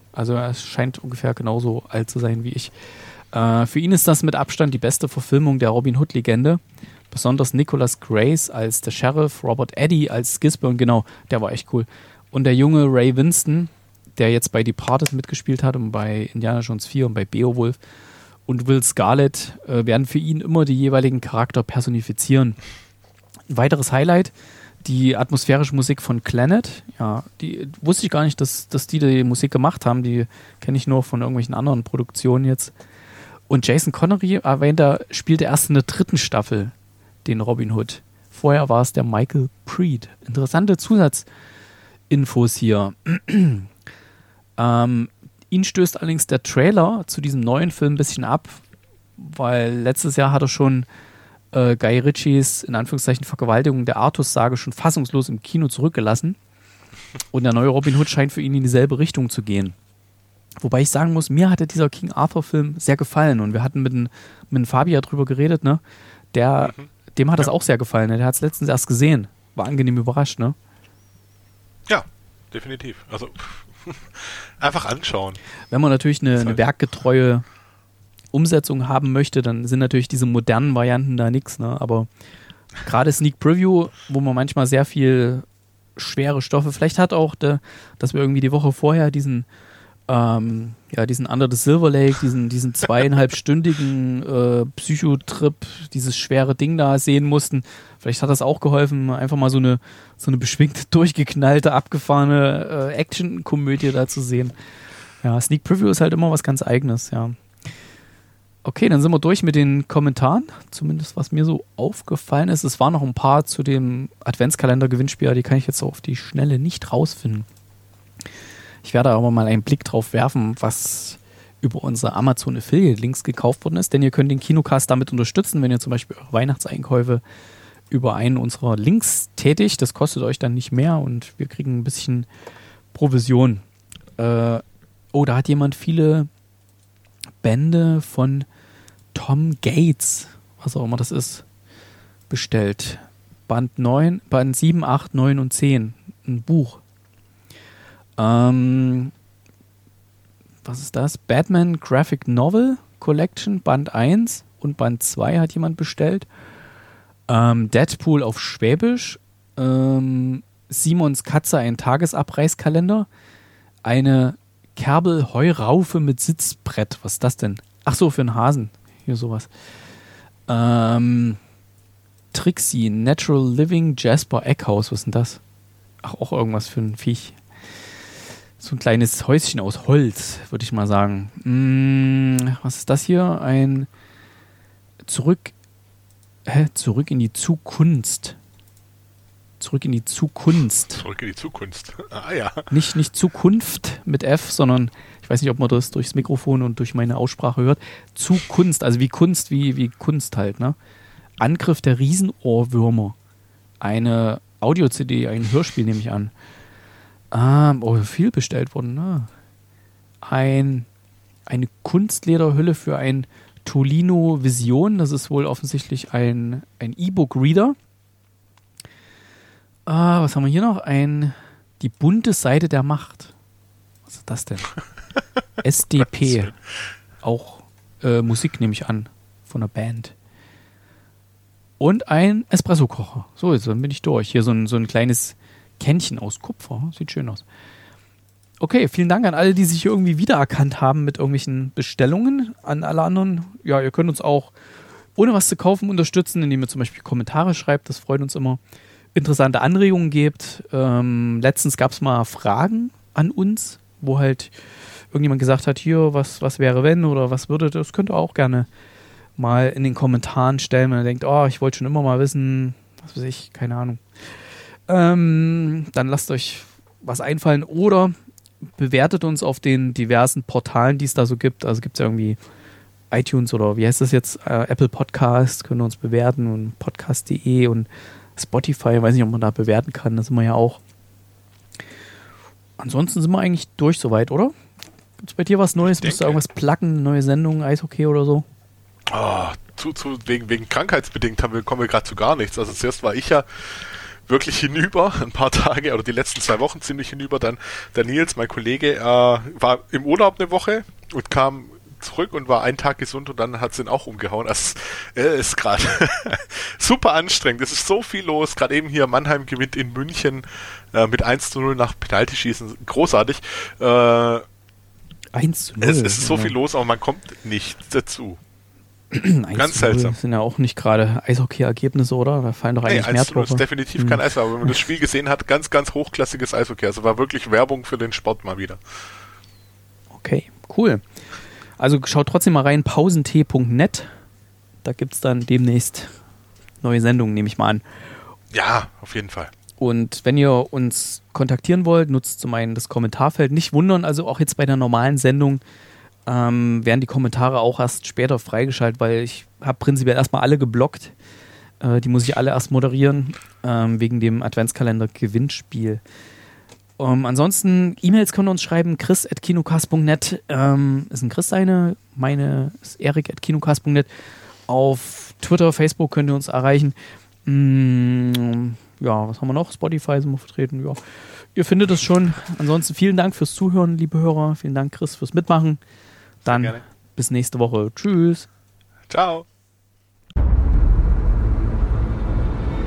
Also er scheint ungefähr genauso alt zu sein wie ich. Äh, für ihn ist das mit Abstand die beste Verfilmung der Robin Hood-Legende. Besonders Nicholas Grace als der Sheriff, Robert Eddy als Gisborne, genau, der war echt cool. Und der junge Ray Winston, der jetzt bei Departed mitgespielt hat und bei Indiana Jones vier und bei Beowulf, und Will Scarlett äh, werden für ihn immer die jeweiligen Charakter personifizieren. Ein weiteres Highlight, die atmosphärische Musik von Clannad. Ja, die wusste ich gar nicht, dass, dass die die Musik gemacht haben. Die kenne ich nur von irgendwelchen anderen Produktionen jetzt. Und Jason Connery, erwähnt er, spielte erst in der dritten Staffel den Robin Hood. Vorher war es der Michael Preed. Interessante Zusatzinfos hier. ähm, ihn stößt allerdings der Trailer zu diesem neuen Film ein bisschen ab, weil letztes Jahr hat er schon äh, Guy Ritchies, in Anführungszeichen, Vergewaltigung der Artus-Sage schon fassungslos im Kino zurückgelassen. Und der neue Robin Hood scheint für ihn in dieselbe Richtung zu gehen. Wobei ich sagen muss, mir hatte dieser King Arthur-Film sehr gefallen. Und wir hatten mit, mit dem Fabi drüber geredet, ne? Der, mhm. Dem hat das ja. auch sehr gefallen. Ne? Der hat es letztens erst gesehen. War angenehm überrascht, ne? Ja, definitiv. Also einfach anschauen. Wenn man natürlich eine, eine werkgetreue Umsetzung haben möchte, dann sind natürlich diese modernen Varianten da nichts, ne? Aber gerade Sneak Preview, wo man manchmal sehr viel schwere Stoffe, vielleicht hat auch, de, dass wir irgendwie die Woche vorher diesen ähm, ja, diesen Under the Silver Lake, diesen, diesen zweieinhalbstündigen äh, Psychotrip, dieses schwere Ding da sehen mussten. Vielleicht hat das auch geholfen, einfach mal so eine, so eine beschwingte, durchgeknallte, abgefahrene äh, Action-Komödie da zu sehen. Ja, Sneak Preview ist halt immer was ganz Eigenes, ja. Okay, dann sind wir durch mit den Kommentaren. Zumindest was mir so aufgefallen ist. Es waren noch ein paar zu dem Adventskalender-Gewinnspiel, die kann ich jetzt so auf die Schnelle nicht rausfinden. Ich werde aber mal einen Blick drauf werfen, was über unsere Amazon Affiliate Links gekauft worden ist, denn ihr könnt den Kinocast damit unterstützen, wenn ihr zum Beispiel eure Weihnachtseinkäufe über einen unserer Links tätigt. Das kostet euch dann nicht mehr und wir kriegen ein bisschen Provision. Äh, oh, da hat jemand viele Bände von Tom Gates, was auch immer das ist, bestellt. Band neun, Band sieben, acht, neun und zehn. Ein Buch. Ähm, was ist das? Batman Graphic Novel Collection, Band eins und Band zwei hat jemand bestellt. Ähm, Deadpool auf Schwäbisch. Ähm, Simons Katze, ein Tagesabreißkalender. Eine Kerbel-Heuraufe mit Sitzbrett. Was ist das denn? Ach so, für einen Hasen. Hier sowas. Ähm, Trixie, Natural Living Jasper Eckhaus. Was ist denn das? Ach, auch irgendwas für ein Viech. So ein kleines Häuschen aus Holz, würde ich mal sagen. Hm, was ist das hier? Ein Zurück, hä? Zurück in die Zukunft. Zurück in die Zukunft. Zurück in die Zukunft. Ah ja. Nicht, nicht Zukunft mit F, sondern ich weiß nicht, ob man das durchs Mikrofon und durch meine Aussprache hört. Zukunft, also wie Kunst, wie, wie Kunst halt, ne? Angriff der Riesenohrwürmer. Eine Audio-C D, ein Hörspiel nehme ich an. Ah, oh, viel bestellt worden, ne? Ein, eine Kunstlederhülle für ein Tolino Vision. Das ist wohl offensichtlich ein, ein E-Book-Reader. Ah, was haben wir hier noch? Ein, die bunte Seite der Macht. Was ist das denn? S D P. Auch äh, Musik nehme ich an. Von der Band. Und ein Espresso-Kocher. So, jetzt dann bin ich durch. Hier so ein, so ein kleines Kännchen aus Kupfer. Sieht schön aus. Okay, vielen Dank an alle, die sich irgendwie wiedererkannt haben mit irgendwelchen Bestellungen. An alle anderen, ja, ihr könnt uns auch ohne was zu kaufen unterstützen, indem ihr zum Beispiel Kommentare schreibt. Das freut uns immer. Interessante Anregungen gebt. Ähm, letztens gab es mal Fragen an uns, wo halt irgendjemand gesagt hat, hier, was, was wäre wenn oder was würde, das könnt ihr auch gerne mal in den Kommentaren stellen, wenn ihr denkt, oh, ich wollte schon immer mal wissen, was weiß ich, keine Ahnung. Ähm, dann lasst euch was einfallen oder bewertet uns auf den diversen Portalen, die es da so gibt. Also gibt es ja irgendwie iTunes oder wie heißt das jetzt? Äh, Apple Podcasts können uns bewerten und podcast punkt de und Spotify, ich weiß nicht, ob man da bewerten kann, das sind wir ja auch. Ansonsten sind wir eigentlich durch soweit, oder? Gibt es bei dir was Neues? Musst du irgendwas placken, neue Sendungen, Eishockey oder so? Oh, zu, zu, wegen, wegen krankheitsbedingt haben wir, kommen wir gerade zu gar nichts. Also zuerst war ich ja wirklich hinüber, ein paar Tage oder die letzten zwei Wochen ziemlich hinüber. Dann der Nils, mein Kollege, äh, war im Urlaub eine Woche und kam zurück und war einen Tag gesund und dann hat es ihn auch umgehauen. Also es äh, ist gerade super anstrengend. Es ist so viel los. Gerade eben hier Mannheim gewinnt in München äh, mit eins zu null nach Penaltyschießen. Großartig. Äh, eins zu null. Es, es ist so ja. viel los, aber man kommt nicht dazu. Ganz seltsam. Das sind ja auch nicht gerade Eishockey-Ergebnisse, oder? Da fallen doch eigentlich nee, mehr Tore. Das ist definitiv hm. kein Eishockey, aber wenn man das Spiel gesehen hat, ganz, ganz hochklassiges Eishockey. Also war wirklich Werbung für den Sport mal wieder. Okay, cool. Also schaut trotzdem mal rein, pausentee punkt net. Da gibt es dann demnächst neue Sendungen, nehme ich mal an. Ja, auf jeden Fall. Und wenn ihr uns kontaktieren wollt, nutzt zum einen das Kommentarfeld. Nicht wundern, also auch jetzt bei der normalen Sendung ähm, werden die Kommentare auch erst später freigeschaltet, weil ich habe prinzipiell erstmal alle geblockt. Äh, die muss ich alle erst moderieren, ähm, wegen dem Adventskalender-Gewinnspiel. Um, ansonsten, E-Mails können uns schreiben, chris at kinocast punkt net, ähm, ist ein Chris seine, meine ist erik at kinocast punkt net. Auf Twitter, Facebook könnt ihr uns erreichen. Mm, ja, was haben wir noch? Spotify sind wir vertreten, ja. Ihr findet es schon. Ansonsten vielen Dank fürs Zuhören, liebe Hörer. Vielen Dank, Chris, fürs Mitmachen. Dann bis nächste Woche. Tschüss. Ciao.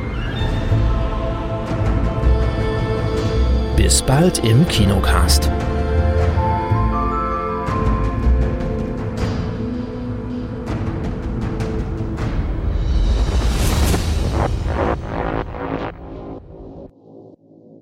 Bis bald im Kinocast.